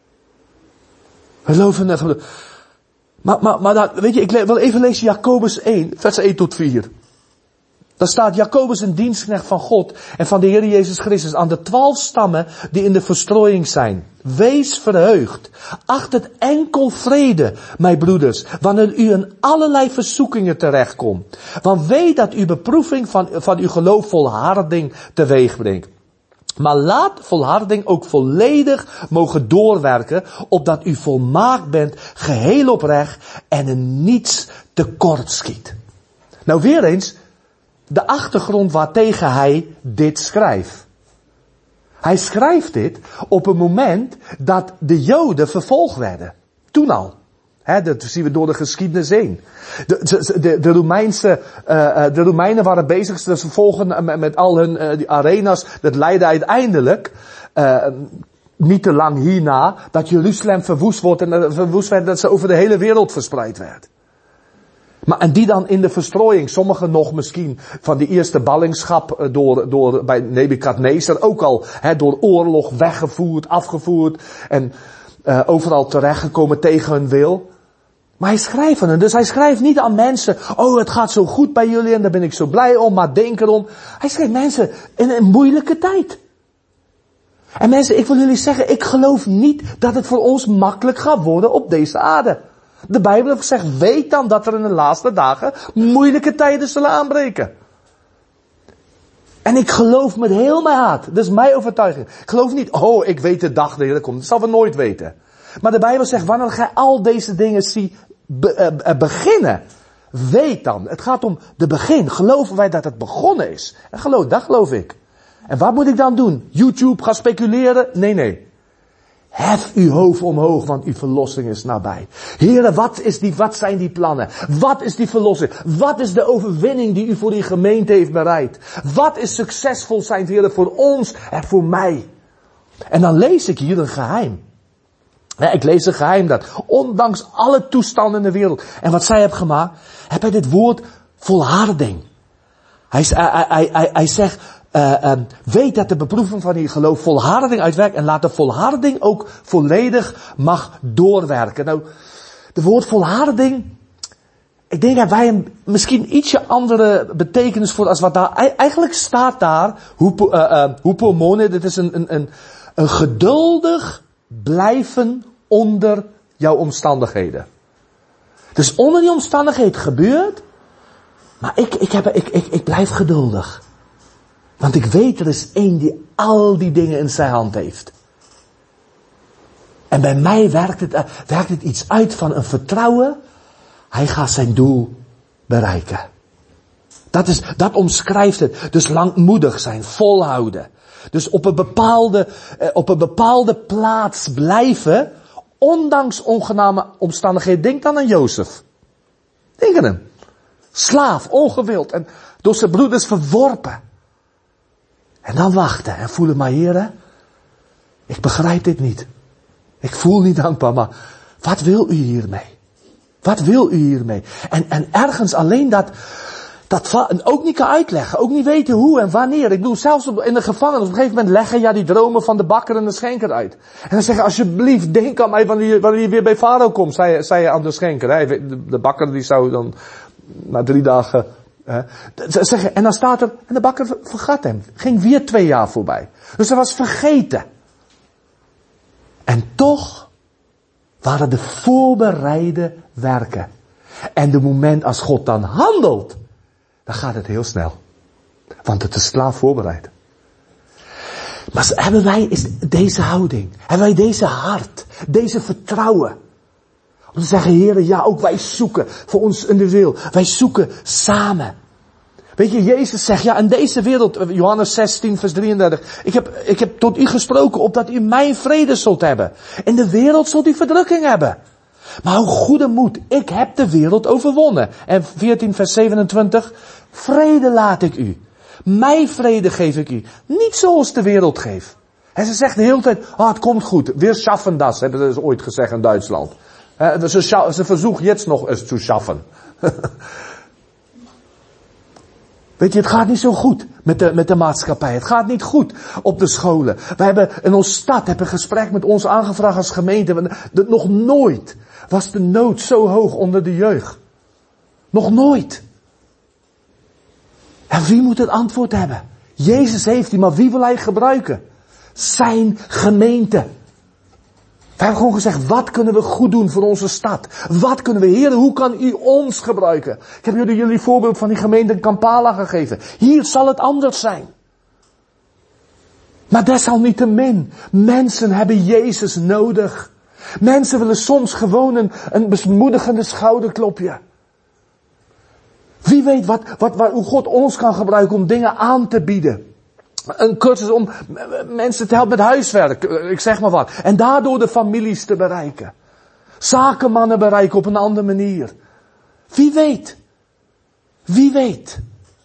We leven in een gebroken... Maar, maar, maar dat, weet je, ik wil even lezen Jacobus één, vers één tot vier. Daar staat Jacobus, een dienstknecht van God en van de Heer Jezus Christus, aan de twaalf stammen die in de verstrooiing zijn. Wees verheugd. Acht het enkel vrede, mijn broeders, wanneer u in allerlei verzoekingen terechtkomt. Want weet dat uw beproeving van, van uw geloof volharding teweeg brengt. Maar laat volharding ook volledig mogen doorwerken, opdat u volmaakt bent, geheel oprecht en in niets tekort schiet. Nou weer eens, de achtergrond waartegen hij dit schrijft. Hij schrijft dit op een moment dat de Joden vervolgd werden. Toen al. He, dat zien we door de geschiedenis heen. De, de, de, de, Romeinse, uh, de Romeinen waren bezig te vervolgen met, met al hun uh, die arena's. Dat leidde uiteindelijk, uh, niet te lang hierna, dat Jeruzalem verwoest wordt en uh, verwoest werd, dat ze over de hele wereld verspreid werd. Maar en die dan in de verstrooiing, sommigen nog misschien van die eerste ballingschap door, door bij Nebukadnezar ook al, hè, door oorlog weggevoerd, afgevoerd en uh, overal terechtgekomen tegen hun wil. Maar hij schrijft aan hen, dus hij schrijft niet aan mensen, oh het gaat zo goed bij jullie en daar ben ik zo blij om, maar denk erom. Hij schrijft mensen in een moeilijke tijd. En mensen, ik wil jullie zeggen, ik geloof niet dat het voor ons makkelijk gaat worden op deze aarde. De Bijbel heeft gezegd, weet dan dat er in de laatste dagen moeilijke tijden zullen aanbreken. En ik geloof met heel mijn hart, dat is mijn overtuiging. Ik geloof niet, oh ik weet de dag dat er komt, dat zal we nooit weten. Maar de Bijbel zegt, wanneer gij al deze dingen ziet be, uh, beginnen, weet dan, het gaat om de begin. Geloven wij dat het begonnen is? En geloof, dat geloof ik. En wat moet ik dan doen? YouTube gaan speculeren? Nee, nee. Hef uw hoofd omhoog, want uw verlossing is nabij. Heren, wat is die, wat zijn die plannen? Wat is die verlossing? Wat is de overwinning die u voor die gemeente heeft bereid? Wat is succesvol zijn, heren, voor ons en voor mij? En dan lees ik hier een geheim. Ja, ik lees een geheim dat, ondanks alle toestanden in de wereld, en wat zij hebben gemaakt, heb hij dit woord volharding. Hij, hij, hij, hij, hij zegt, Uh, uh, weet dat de beproeving van je geloof volharding uitwerkt en laat de volharding ook volledig mag doorwerken. Nou, de woord volharding, ik denk dat wij een misschien ietsje andere betekenis voor als wat daar, eigenlijk staat daar, hupo, uh, uh, hupomone, dit is een, een, een, een geduldig blijven onder jouw omstandigheden. Dus onder die omstandigheden gebeurt, maar ik, ik, heb, ik, ik, ik blijf geduldig. Want ik weet, er is één die al die dingen in zijn hand heeft. En bij mij werkt het, uh, werkt het iets uit van een vertrouwen. Hij gaat zijn doel bereiken. Dat is, dat omschrijft het. Dus langmoedig zijn, volhouden. Dus op een bepaalde, uh, op een bepaalde plaats blijven, ondanks ongename omstandigheden. Denk dan aan Jozef. Denk aan hem. Slaaf, ongewild en door zijn broeders verworpen. En dan wachten en voelen, maar heren, ik begrijp dit niet. Ik voel niet dankbaar, maar wat wil u hiermee? Wat wil u hiermee? En, en ergens alleen dat, dat ook niet kan uitleggen, ook niet weten hoe en wanneer. Ik bedoel, zelfs in de gevangenis, op een gegeven moment leggen ja die dromen van de bakker en de schenker uit. En dan zeggen, alsjeblieft, denk aan mij wanneer, wanneer je weer bij Farao komt, zei, zei je aan de schenker. Hè? De, de bakker die zou dan na drie dagen... Uh, zeggen, en dan staat er, en de bakker vergat hem. Ging weer twee jaar voorbij. Dus hij was vergeten. En toch waren de voorbereide werken. En de moment als God dan handelt, dan gaat het heel snel. Want het is klaar voorbereid. Maar hebben wij is deze houding, hebben wij deze hart, deze vertrouwen. Om te zeggen, heren, ja, ook wij zoeken voor ons in de wil. Wij zoeken samen. Weet je, Jezus zegt, ja, in deze wereld, Johannes zestien, vers drieëndertig. Ik heb, ik heb tot u gesproken, opdat u mijn vrede zult hebben. In de wereld zult u verdrukking hebben. Maar hou goede moed, ik heb de wereld overwonnen. En veertien, vers zevenentwintig. Vrede laat ik u. Mijn vrede geef ik u. Niet zoals de wereld geeft. En ze zegt de hele tijd, ah, oh, het komt goed. Wir schaffen das, hebben ze dus ooit gezegd in Duitsland. He, ze, ze verzoeken jetzt nog eens te schaffen. Weet je, het gaat niet zo goed met de, met de maatschappij. Het gaat niet goed op de scholen. Wij hebben in onze stad hebben een gesprek met ons aangevraagd als gemeente. Dat nog nooit was de nood zo hoog onder de jeugd. Nog nooit. En wie moet het antwoord hebben? Jezus heeft die, maar wie wil hij gebruiken? Zijn gemeente. Wij hebben gewoon gezegd, wat kunnen we goed doen voor onze stad? Wat kunnen we, Heer, hoe kan u ons gebruiken? Ik heb jullie jullie voorbeeld van die gemeente in Kampala gegeven. Hier zal het anders zijn. Maar desalniettemin, mensen hebben Jezus nodig. Mensen willen soms gewoon een, een bemoedigende schouderklopje. Wie weet wat, wat, wat, hoe God ons kan gebruiken om dingen aan te bieden. Een cursus om mensen te helpen met huiswerk, ik zeg maar wat. En daardoor de families te bereiken. Zakenmannen bereiken op een andere manier. Wie weet. Wie weet.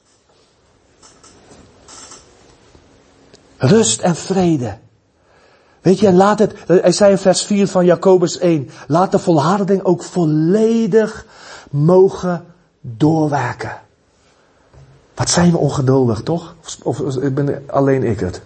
Rust en vrede. Weet je, en laat het, hij zei in vers vier van Jacobus één. Laat de volharding ook volledig mogen doorwerken. Wat zijn we ongeduldig, toch? Of, of ben alleen ik het?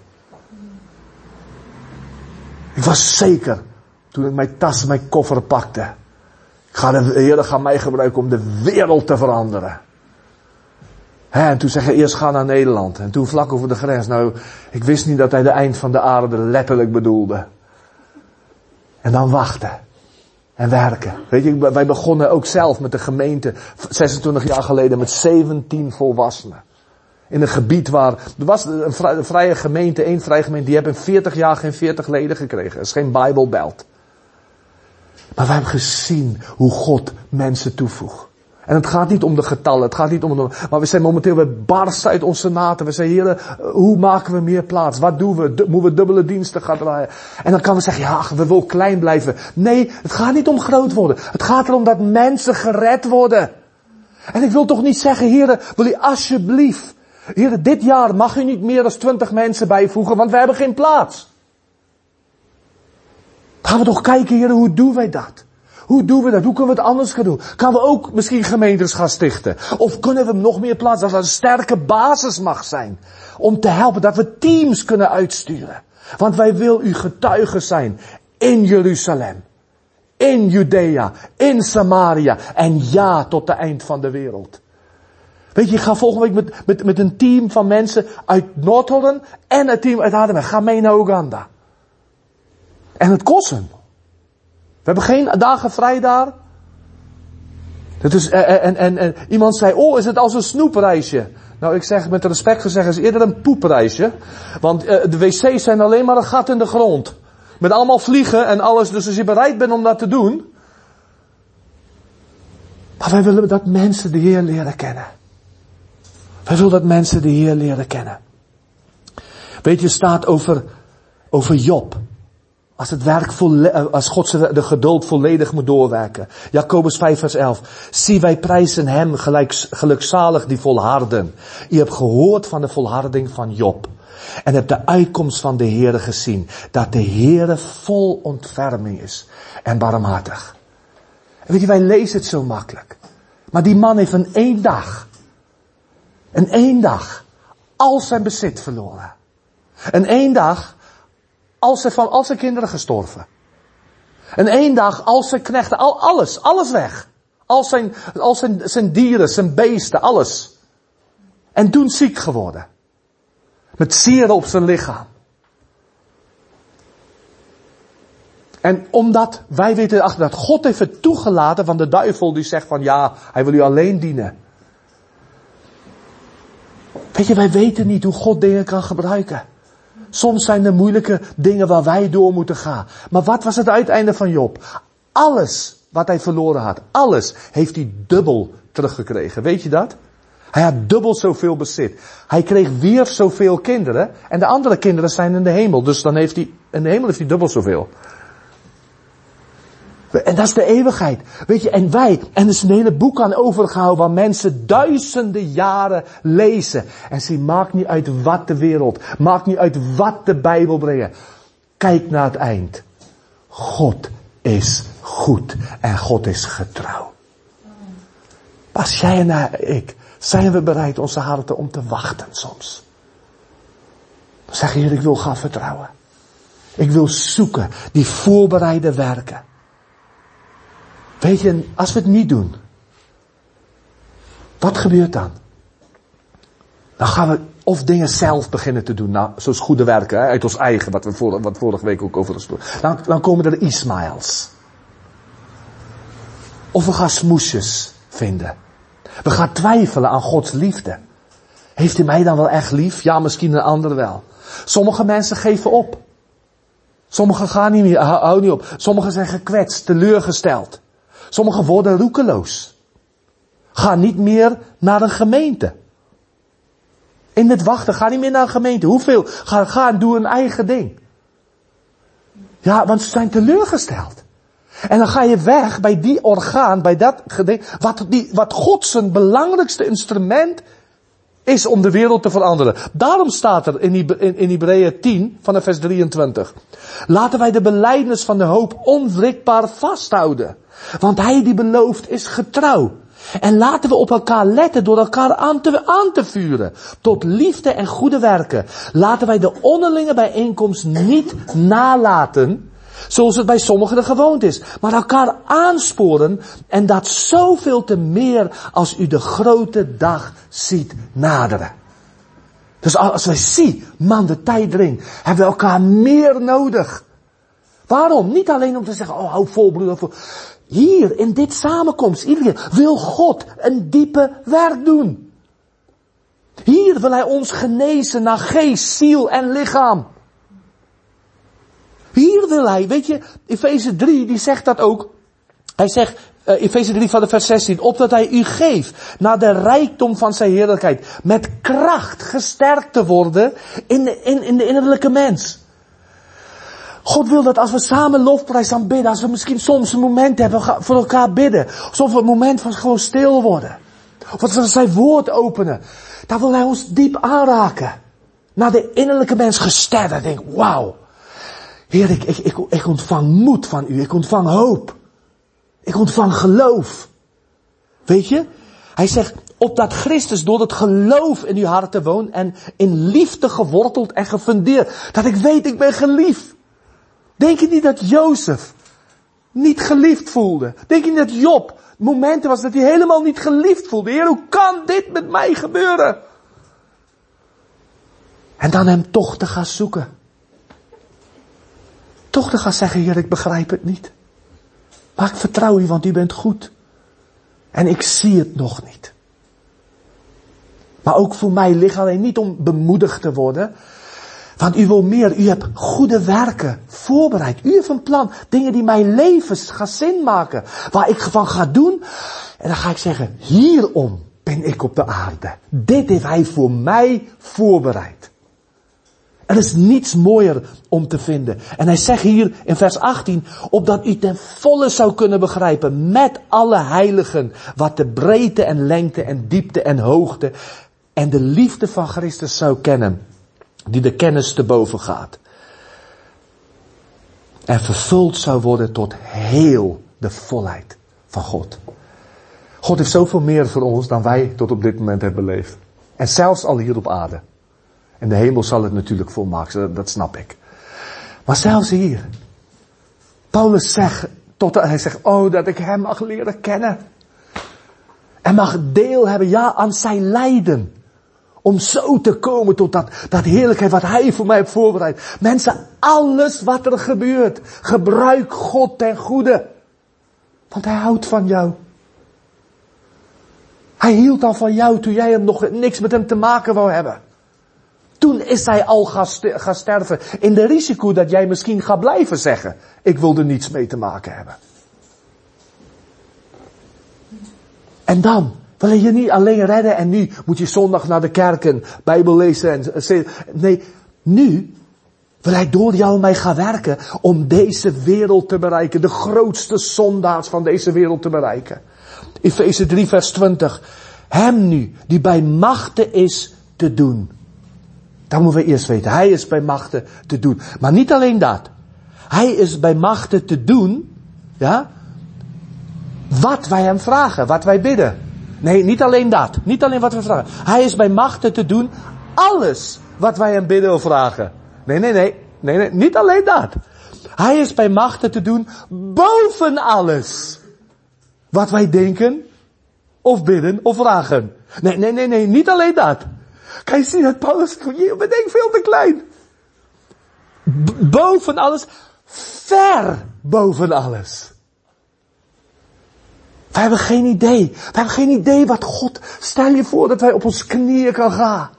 Ik was zeker, toen ik mijn tas, mijn koffer pakte. Ik ga de Heer gaat mij gebruiken om de wereld te veranderen. He, en toen zei hij eerst ga naar Nederland. En toen vlak over de grens. Nou, ik wist niet dat hij de eind van de aarde letterlijk bedoelde. En dan wachten. En werken. Weet je, wij begonnen ook zelf met de gemeente zesentwintig jaar geleden met zeventien volwassenen. In een gebied waar, er was een vrije, een vrije gemeente, één vrije gemeente, die hebben in veertig jaar geen veertig leden gekregen. Dat is geen Bijbelbelt. Maar wij hebben gezien hoe God mensen toevoegt. En het gaat niet om de getallen, het gaat niet om de, maar we zijn momenteel, we barsten uit onze naten. We zeggen, Heer, hoe maken we meer plaats? Wat doen we? Moeten we dubbele diensten gaan draaien? En dan kan we zeggen, ja, we willen klein blijven. Nee, het gaat niet om groot worden. Het gaat erom dat mensen gered worden. En ik wil toch niet zeggen, Heer, wil u alsjeblieft, Heer, dit jaar mag u niet meer dan twintig mensen bijvoegen, want we hebben geen plaats. Dan gaan we toch kijken, Heer, hoe doen wij dat? Hoe doen we dat? Hoe kunnen we het anders gaan doen? Kan we ook misschien gemeentes gaan stichten? Of kunnen we nog meer plaatsen? Dat er een sterke basis mag zijn. Om te helpen. Dat we teams kunnen uitsturen. Want wij willen u getuigen zijn. In Jeruzalem. In Judea. In Samaria. En ja, tot de eind van de wereld. Weet je, ik ga volgende week met, met, met een team van mensen uit Noordholland. En een team uit Hademar. Ga mee naar Oeganda. En het kost hem. We hebben geen dagen vrij daar. Dat is, en, en, en, en iemand zei, oh, is het als een snoepreisje? Nou, ik zeg met respect gezegd, het is eerder een poepreisje. Want uh, de wc's zijn alleen maar een gat in de grond. Met allemaal vliegen en alles. Dus als je bereid bent om dat te doen. Maar wij willen dat mensen de Heer leren kennen. Wij willen dat mensen de Heer leren kennen. Weet je, het staat over, over Job. Als het werk volle, als God de geduld volledig moet doorwerken. Jacobus vijf vers elf. Zie, wij prijzen hem gelijk, gelukzalig die volharden. Je hebt gehoord van de volharding van Job. En hebt de uitkomst van de Heere gezien. Dat de Heere vol ontferming is. En barmhartig. En weet je, wij lezen het zo makkelijk. Maar die man heeft in één dag. In één dag. Al zijn bezit verloren. In één dag. Als zijn, van al zijn kinderen gestorven. En één dag, als zijn knechten, al, alles, alles weg. Al zijn, al zijn, zijn dieren, zijn beesten, alles. En toen ziek geworden. Met zieren op zijn lichaam. En omdat wij weten achter dat God heeft het toegelaten van de duivel die zegt van ja, hij wil u alleen dienen. Weet je, wij weten niet hoe God dingen kan gebruiken. Soms zijn er moeilijke dingen waar wij door moeten gaan. Maar wat was het uiteinde van Job? Alles wat hij verloren had, alles heeft hij dubbel teruggekregen. Weet je dat? Hij had dubbel zoveel bezit. Hij kreeg weer zoveel kinderen. En de andere kinderen zijn in de hemel. Dus dan heeft hij, in de hemel heeft hij dubbel zoveel. En dat is de eeuwigheid. Weet je, en wij, en er is een hele boek aan overgehouden waar mensen duizenden jaren lezen. En ze maakt niet uit wat de wereld, maakt niet uit wat de Bijbel brengt. Kijk naar het eind. God is goed en God is getrouw. Als jij en ik zijn we bereid onze harten om te wachten soms. Dan zeg je, Heer, ik wil gaan vertrouwen. Ik wil zoeken, die voorbereide werken. Weet je, als we het niet doen, wat gebeurt dan? Dan gaan we of dingen zelf beginnen te doen, nou, zoals goede werken, hè, uit ons eigen, wat we vor, wat vorige week ook over gesproken. Dan, dan komen er Ismaëls. Of we gaan smoesjes vinden. We gaan twijfelen aan Gods liefde. Heeft hij mij dan wel echt lief? Ja, misschien een ander wel. Sommige mensen geven op. Sommigen gaan niet meer, houden niet op. Sommigen zijn gekwetst, teleurgesteld. Sommigen worden roekeloos. Ga niet meer naar een gemeente. In het wachten, ga niet meer naar een gemeente. Hoeveel? Ga, ga en doe een eigen ding. Ja, want ze zijn teleurgesteld. En dan ga je weg bij die orgaan, bij dat geding, wat, die, wat God zijn belangrijkste instrument is om de wereld te veranderen. Daarom staat er in, in, in Hebreeën tien, vanaf vers drieëntwintig. Laten wij de belijdenis van de hoop onwrikbaar vasthouden. Want hij die belooft is getrouw. En laten we op elkaar letten door elkaar aan te, aan te vuren. Tot liefde en goede werken. Laten wij de onderlinge bijeenkomst niet nalaten. Zoals het bij sommigen de gewoonte is. Maar elkaar aansporen. En dat zoveel te meer als u de grote dag ziet naderen. Dus als wij zien, man, de tijd dringt, hebben we elkaar meer nodig. Waarom? Niet alleen om te zeggen, oh, hou vol, broeder. Vol. Hier, in dit samenkomst, iedereen wil God een diepe werk doen. Hier wil hij ons genezen naar geest, ziel en lichaam. Hier wil hij, weet je, Efeze drie, die zegt dat ook. Hij zegt, uh, Efeze drie van de vers zestien, opdat hij u geeft naar de rijkdom van zijn heerlijkheid. Met kracht gesterkt te worden in de, in, in de innerlijke mens. God wil dat als we samen lofprijs aan bidden, als we misschien soms een moment hebben voor elkaar bidden. Soms een moment van gewoon stil worden. Of als we zijn woord openen. Daar wil hij ons diep aanraken. Naar de innerlijke mens gesterkt. Denk, wauw. Heer, ik, ik, ik, ik ontvang moed van u. Ik ontvang hoop. Ik ontvang geloof. Weet je? Hij zegt, opdat Christus door het geloof in uw harten woont en in liefde geworteld en gefundeerd. Dat ik weet, ik ben geliefd. Denk je niet dat Jozef niet geliefd voelde? Denk je niet dat Job momenten was dat hij helemaal niet geliefd voelde? Heer, hoe kan dit met mij gebeuren? En dan hem toch te gaan zoeken. Toch te gaan zeggen, Heer, ik begrijp het niet. Maar ik vertrouw u, want u bent goed. En ik zie het nog niet. Maar ook voor mij ligt alleen niet om bemoedigd te worden. Want u wil meer, u hebt goede werken voorbereid. U heeft een plan, dingen die mijn leven gaan zin maken. Waar ik van ga doen. En dan ga ik zeggen, hierom ben ik op de aarde. Dit heeft hij voor mij voorbereid. Er is niets mooier om te vinden. En hij zegt hier in vers achttien, opdat u ten volle zou kunnen begrijpen met alle heiligen, wat de breedte en lengte en diepte en hoogte en de liefde van Christus zou kennen, die de kennis te boven gaat. En vervuld zou worden tot heel de volheid van God. God heeft zoveel meer voor ons dan wij tot op dit moment hebben beleefd. En zelfs al hier op aarde. En de hemel zal het natuurlijk volmaken, dat snap ik. Maar zelfs hier. Paulus zegt, tot, hij zegt, oh dat ik hem mag leren kennen. En mag deel hebben, ja, aan zijn lijden. Om zo te komen tot dat, dat heerlijkheid wat hij voor mij heeft voorbereid. Mensen, alles wat er gebeurt, gebruik God ten goede. Want hij houdt van jou. Hij hield al van jou toen jij hem nog niks met hem te maken wou hebben. Toen is hij al gaan sterven in de risico dat jij misschien gaat blijven zeggen, ik wil er niets mee te maken hebben. En dan wil hij je niet alleen redden en nu moet je zondag naar de kerk en Bijbel lezen. En, nee, nu wil hij door jou en mij gaan werken om deze wereld te bereiken. De grootste zondaars van deze wereld te bereiken. Efeze drie vers twintig. Hem nu, die bij machte is te doen. Dat moeten we eerst weten. Hij is bij machte te doen. Maar niet alleen dat. Hij is bij machte te doen, ja, wat wij hem vragen, wat wij bidden. Nee, niet alleen dat. Niet alleen wat we vragen. Hij is bij machten te doen alles wat wij hem bidden of vragen. Nee, nee, nee. Nee, nee. Niet alleen dat. Hij is bij machten te doen boven alles wat wij denken of bidden of vragen. Nee, nee, nee, nee. Niet alleen dat. Kan je zien dat Paulus, je bedenkt veel te klein. B- boven alles. Ver boven alles. Wij hebben geen idee. Wij hebben geen idee wat God... Stel je voor dat wij op ons knieën kan gaan.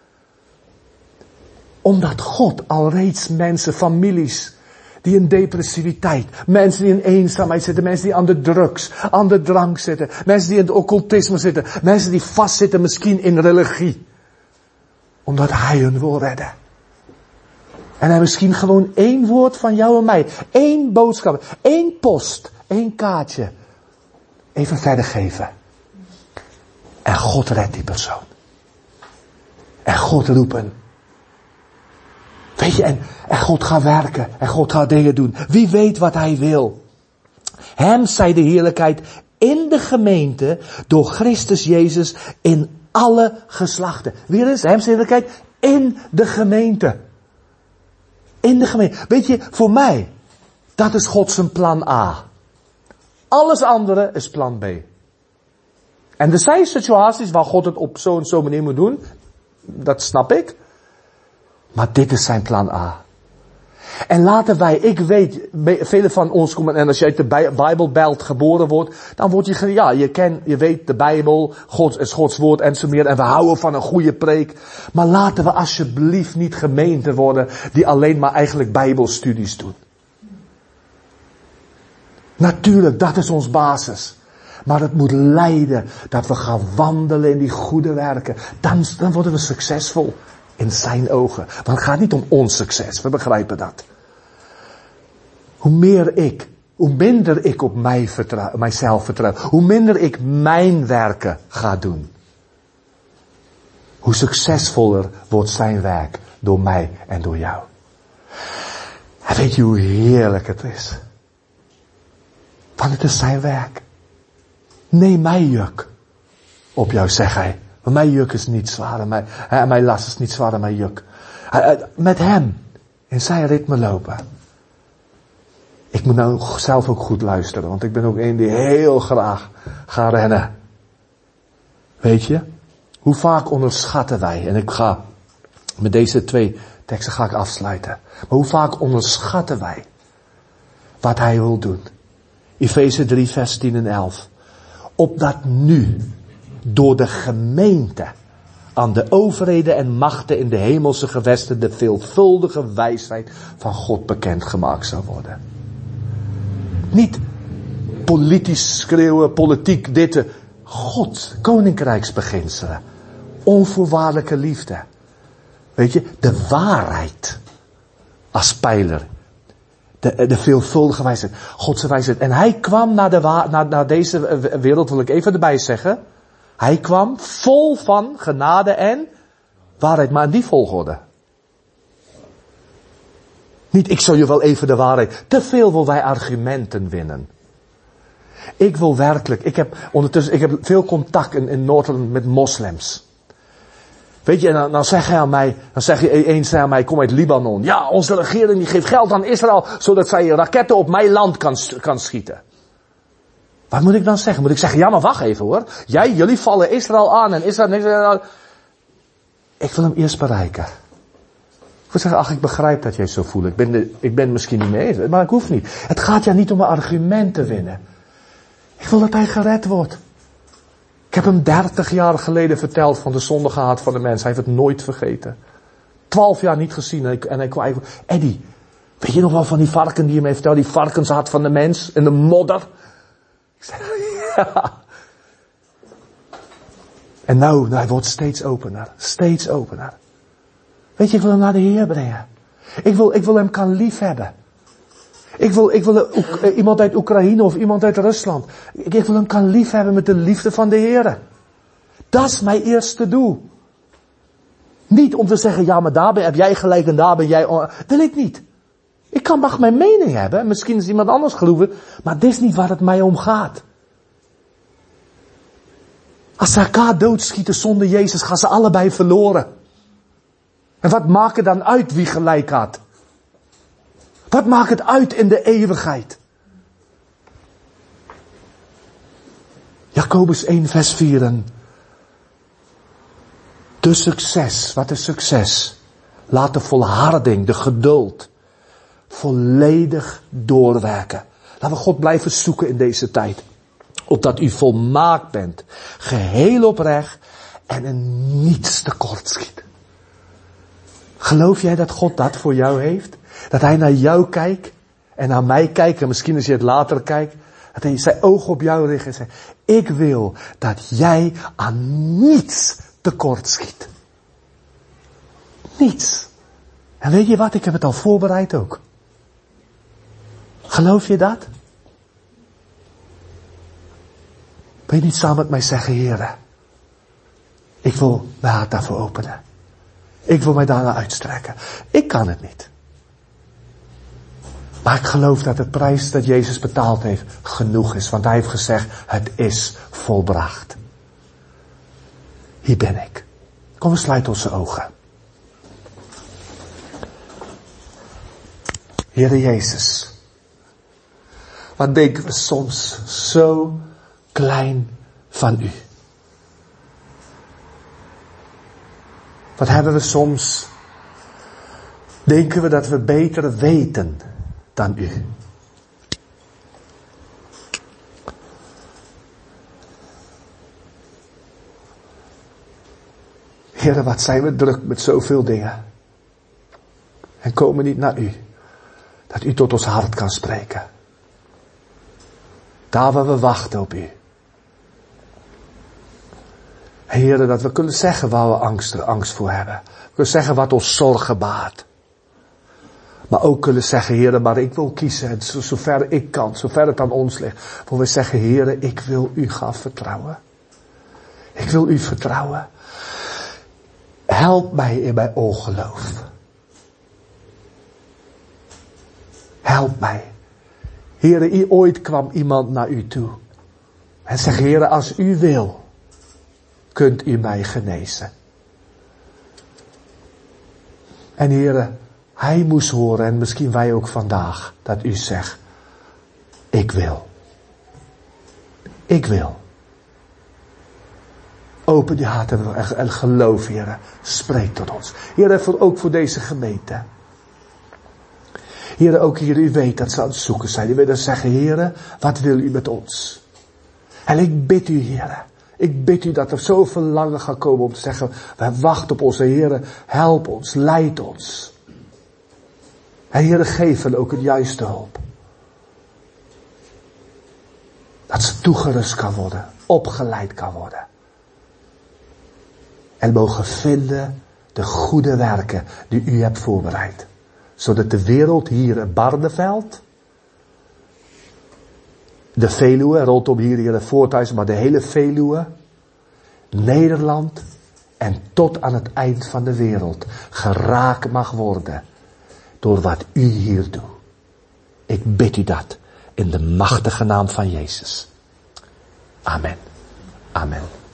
Omdat God alreeds mensen, families... die in depressiviteit... mensen die in eenzaamheid zitten... mensen die aan de drugs, aan de drank zitten... mensen die in het occultisme zitten... mensen die vastzitten misschien in religie. Omdat Hij hun wil redden. En Hij misschien gewoon één woord van jou en mij... één boodschap, één post, één kaartje... even verder geven. En God redt die persoon. En God roepen. Weet je, en, en God gaat werken. En God gaat dingen doen. Wie weet wat Hij wil. Hem zij de heerlijkheid in de gemeente door Christus Jezus in alle geslachten. Wie is hem zij de heerlijkheid in de gemeente. In de gemeente. Weet je, voor mij, dat is God zijn plan A. Alles andere is plan B. En er zijn situaties waar God het op zo'n zo'n manier moet doen. Dat snap ik. Maar dit is zijn plan A. En laten wij, ik weet, velen van ons komen, en als je uit de Bijbelbelt geboren wordt, dan word je, ja, je kent, je weet de Bijbel, God is Gods woord en zo meer, en we houden van een goede preek. Maar laten we alsjeblieft niet gemeente worden die alleen maar eigenlijk Bijbelstudies doen. Natuurlijk, dat is ons basis. Maar het moet leiden dat we gaan wandelen in die goede werken. Dan, dan worden we succesvol in zijn ogen. Want het gaat niet om ons succes, we begrijpen dat. Hoe meer ik, hoe minder ik op mij vertrouw, mijzelf vertrouw. Hoe minder ik mijn werken ga doen. Hoe succesvoller wordt zijn werk door mij en door jou. En weet je hoe heerlijk het is? Want het is zijn werk. Neem mijn juk op jou, zegt hij. Want mijn juk is niet zwaar en mijn, hè, mijn last is niet zwaar en mijn juk. Met hem in zijn ritme lopen. Ik moet nou zelf ook goed luisteren, want ik ben ook een die heel graag gaat rennen. Weet je, hoe vaak onderschatten wij, en ik ga met deze twee teksten ga ik afsluiten. Maar hoe vaak onderschatten wij wat hij wil doen. Efeze drie vers tien en elf. Opdat nu door de gemeente aan de overheden en machten in de hemelse gewesten de veelvuldige wijsheid van God bekendgemaakt zou worden. Niet politisch schreeuwen, politiek dit. God, koninkrijksbeginselen. Onvoorwaardelijke liefde. Weet je, de waarheid als pijler. De, de veelvuldige wijsheid. Godse wijsheid. En hij kwam naar, de wa- naar, naar deze wereld, wil ik even erbij zeggen. Hij kwam vol van genade en waarheid. Maar in die volgorde. Niet, ik zal je wel even de waarheid. Te veel wil wij argumenten winnen. Ik wil werkelijk, ik heb ondertussen, ik heb veel contact in, in Noord-Holland met moslims. Weet je, en dan, dan zeg je aan mij, dan zeg je eens aan mij, kom uit Libanon. Ja, onze regering die geeft geld aan Israël, zodat zij raketten op mijn land kan, kan schieten. Wat moet ik dan zeggen? Moet ik zeggen, ja maar wacht even hoor. Jij, jullie vallen Israël aan en Israël, Israël. Ik wil hem eerst bereiken. Ik wil zeggen, ach ik begrijp dat jij zo voelt. Ik ben, de, ik ben misschien niet mee eens, maar ik hoef niet. Het gaat ja niet om een argument te winnen. Ik wil dat hij gered wordt. Ik heb hem dertig jaar geleden verteld van de zonde gehad van de mens. Hij heeft het nooit vergeten. Twaalf jaar niet gezien. En, ik, en hij kwam, Eddie, weet je nog wel van die varken die je me vertelde? Die varkenshart van de mens in de modder. Ik zei, ja. En nou, nou, hij wordt steeds opener. Steeds opener. Weet je, ik wil hem naar de Heer brengen. Ik wil, ik wil hem kan liefhebben. Ik wil, ik wil uh, iemand uit Oekraïne of iemand uit Rusland. Ik, ik wil hem kan liefhebben met de liefde van de Heer. Dat is mijn eerste doel. Niet om te zeggen, ja maar daar ben, heb jij gelijk en daar ben jij... On... Wil ik niet. Ik kan mag mijn mening hebben. Misschien is iemand anders geloven. Maar dit is niet waar het mij om gaat. Als ze elkaar doodschieten zonder Jezus, gaan ze allebei verloren. En wat maakt het dan uit wie gelijk had? Wat maakt het uit in de eeuwigheid? Jacobus één vers vier. De succes, wat is succes? Laat de volharding, de geduld, volledig doorwerken. Laten we God blijven zoeken in deze tijd. Opdat u volmaakt bent, geheel oprecht en in niets tekort schiet. Geloof jij dat God dat voor jou heeft? Dat hij naar jou kijkt en naar mij kijkt en misschien als je het later kijkt, dat hij zijn ogen op jou richt en zegt, ik wil dat jij aan niets tekort schiet. Niets. En weet je wat, ik heb het al voorbereid ook. Geloof je dat? Wil je niet samen met mij zeggen, Heere, ik wil mijn hart daarvoor openen. Ik wil mij daarna uitstrekken. Ik kan het niet. Maar ik geloof dat de prijs dat Jezus betaald heeft genoeg is. Want hij heeft gezegd, het is volbracht. Hier ben ik. Kom, we sluiten onze ogen. Heere Jezus. Wat denken we soms zo klein van u. Wat hebben we soms, denken we dat we beter weten dan u. Heere, wat zijn we druk met zoveel dingen. En komen niet naar u. Dat u tot ons hart kan spreken. Daar waar we wachten op u. Heere, dat we kunnen zeggen waar we angst, angst voor hebben. We kunnen zeggen wat ons zorgen baart. Maar ook kunnen zeggen, Heere, maar ik wil kiezen, zover ik kan, zover het aan ons ligt. Voor we zeggen, Heere, ik wil u gaan vertrouwen. Ik wil u vertrouwen. Help mij in mijn ongeloof. Help mij. Heere, ooit kwam iemand naar u toe. En zegt, Heere, als u wil, kunt u mij genezen. En Heere, hij moest horen, en misschien wij ook vandaag, dat u zegt, ik wil. Ik wil. Open die hart en geloof, Heere. Spreek tot ons. Heere, ook voor deze gemeente. Heere, ook hier, u weet dat ze aan het zoeken zijn. U willen zeggen, Heere, wat wil u met ons? En ik bid u, Heere. Ik bid u dat er zo verlangen gaat komen om te zeggen, wij wachten op onze Heere. Help ons, leid ons. En Heere, geef hen ook het juiste hulp. Dat ze toegerust kan worden, opgeleid kan worden. En mogen vinden de goede werken die u hebt voorbereid. Zodat de wereld hier in Barneveld, de Veluwe, rondom hier, hier de Voorthuizen, maar de hele Veluwe, Nederland en tot aan het eind van de wereld geraakt mag worden door wat u hier doet. Ik bid u dat in de machtige naam van Jezus. Amen. Amen.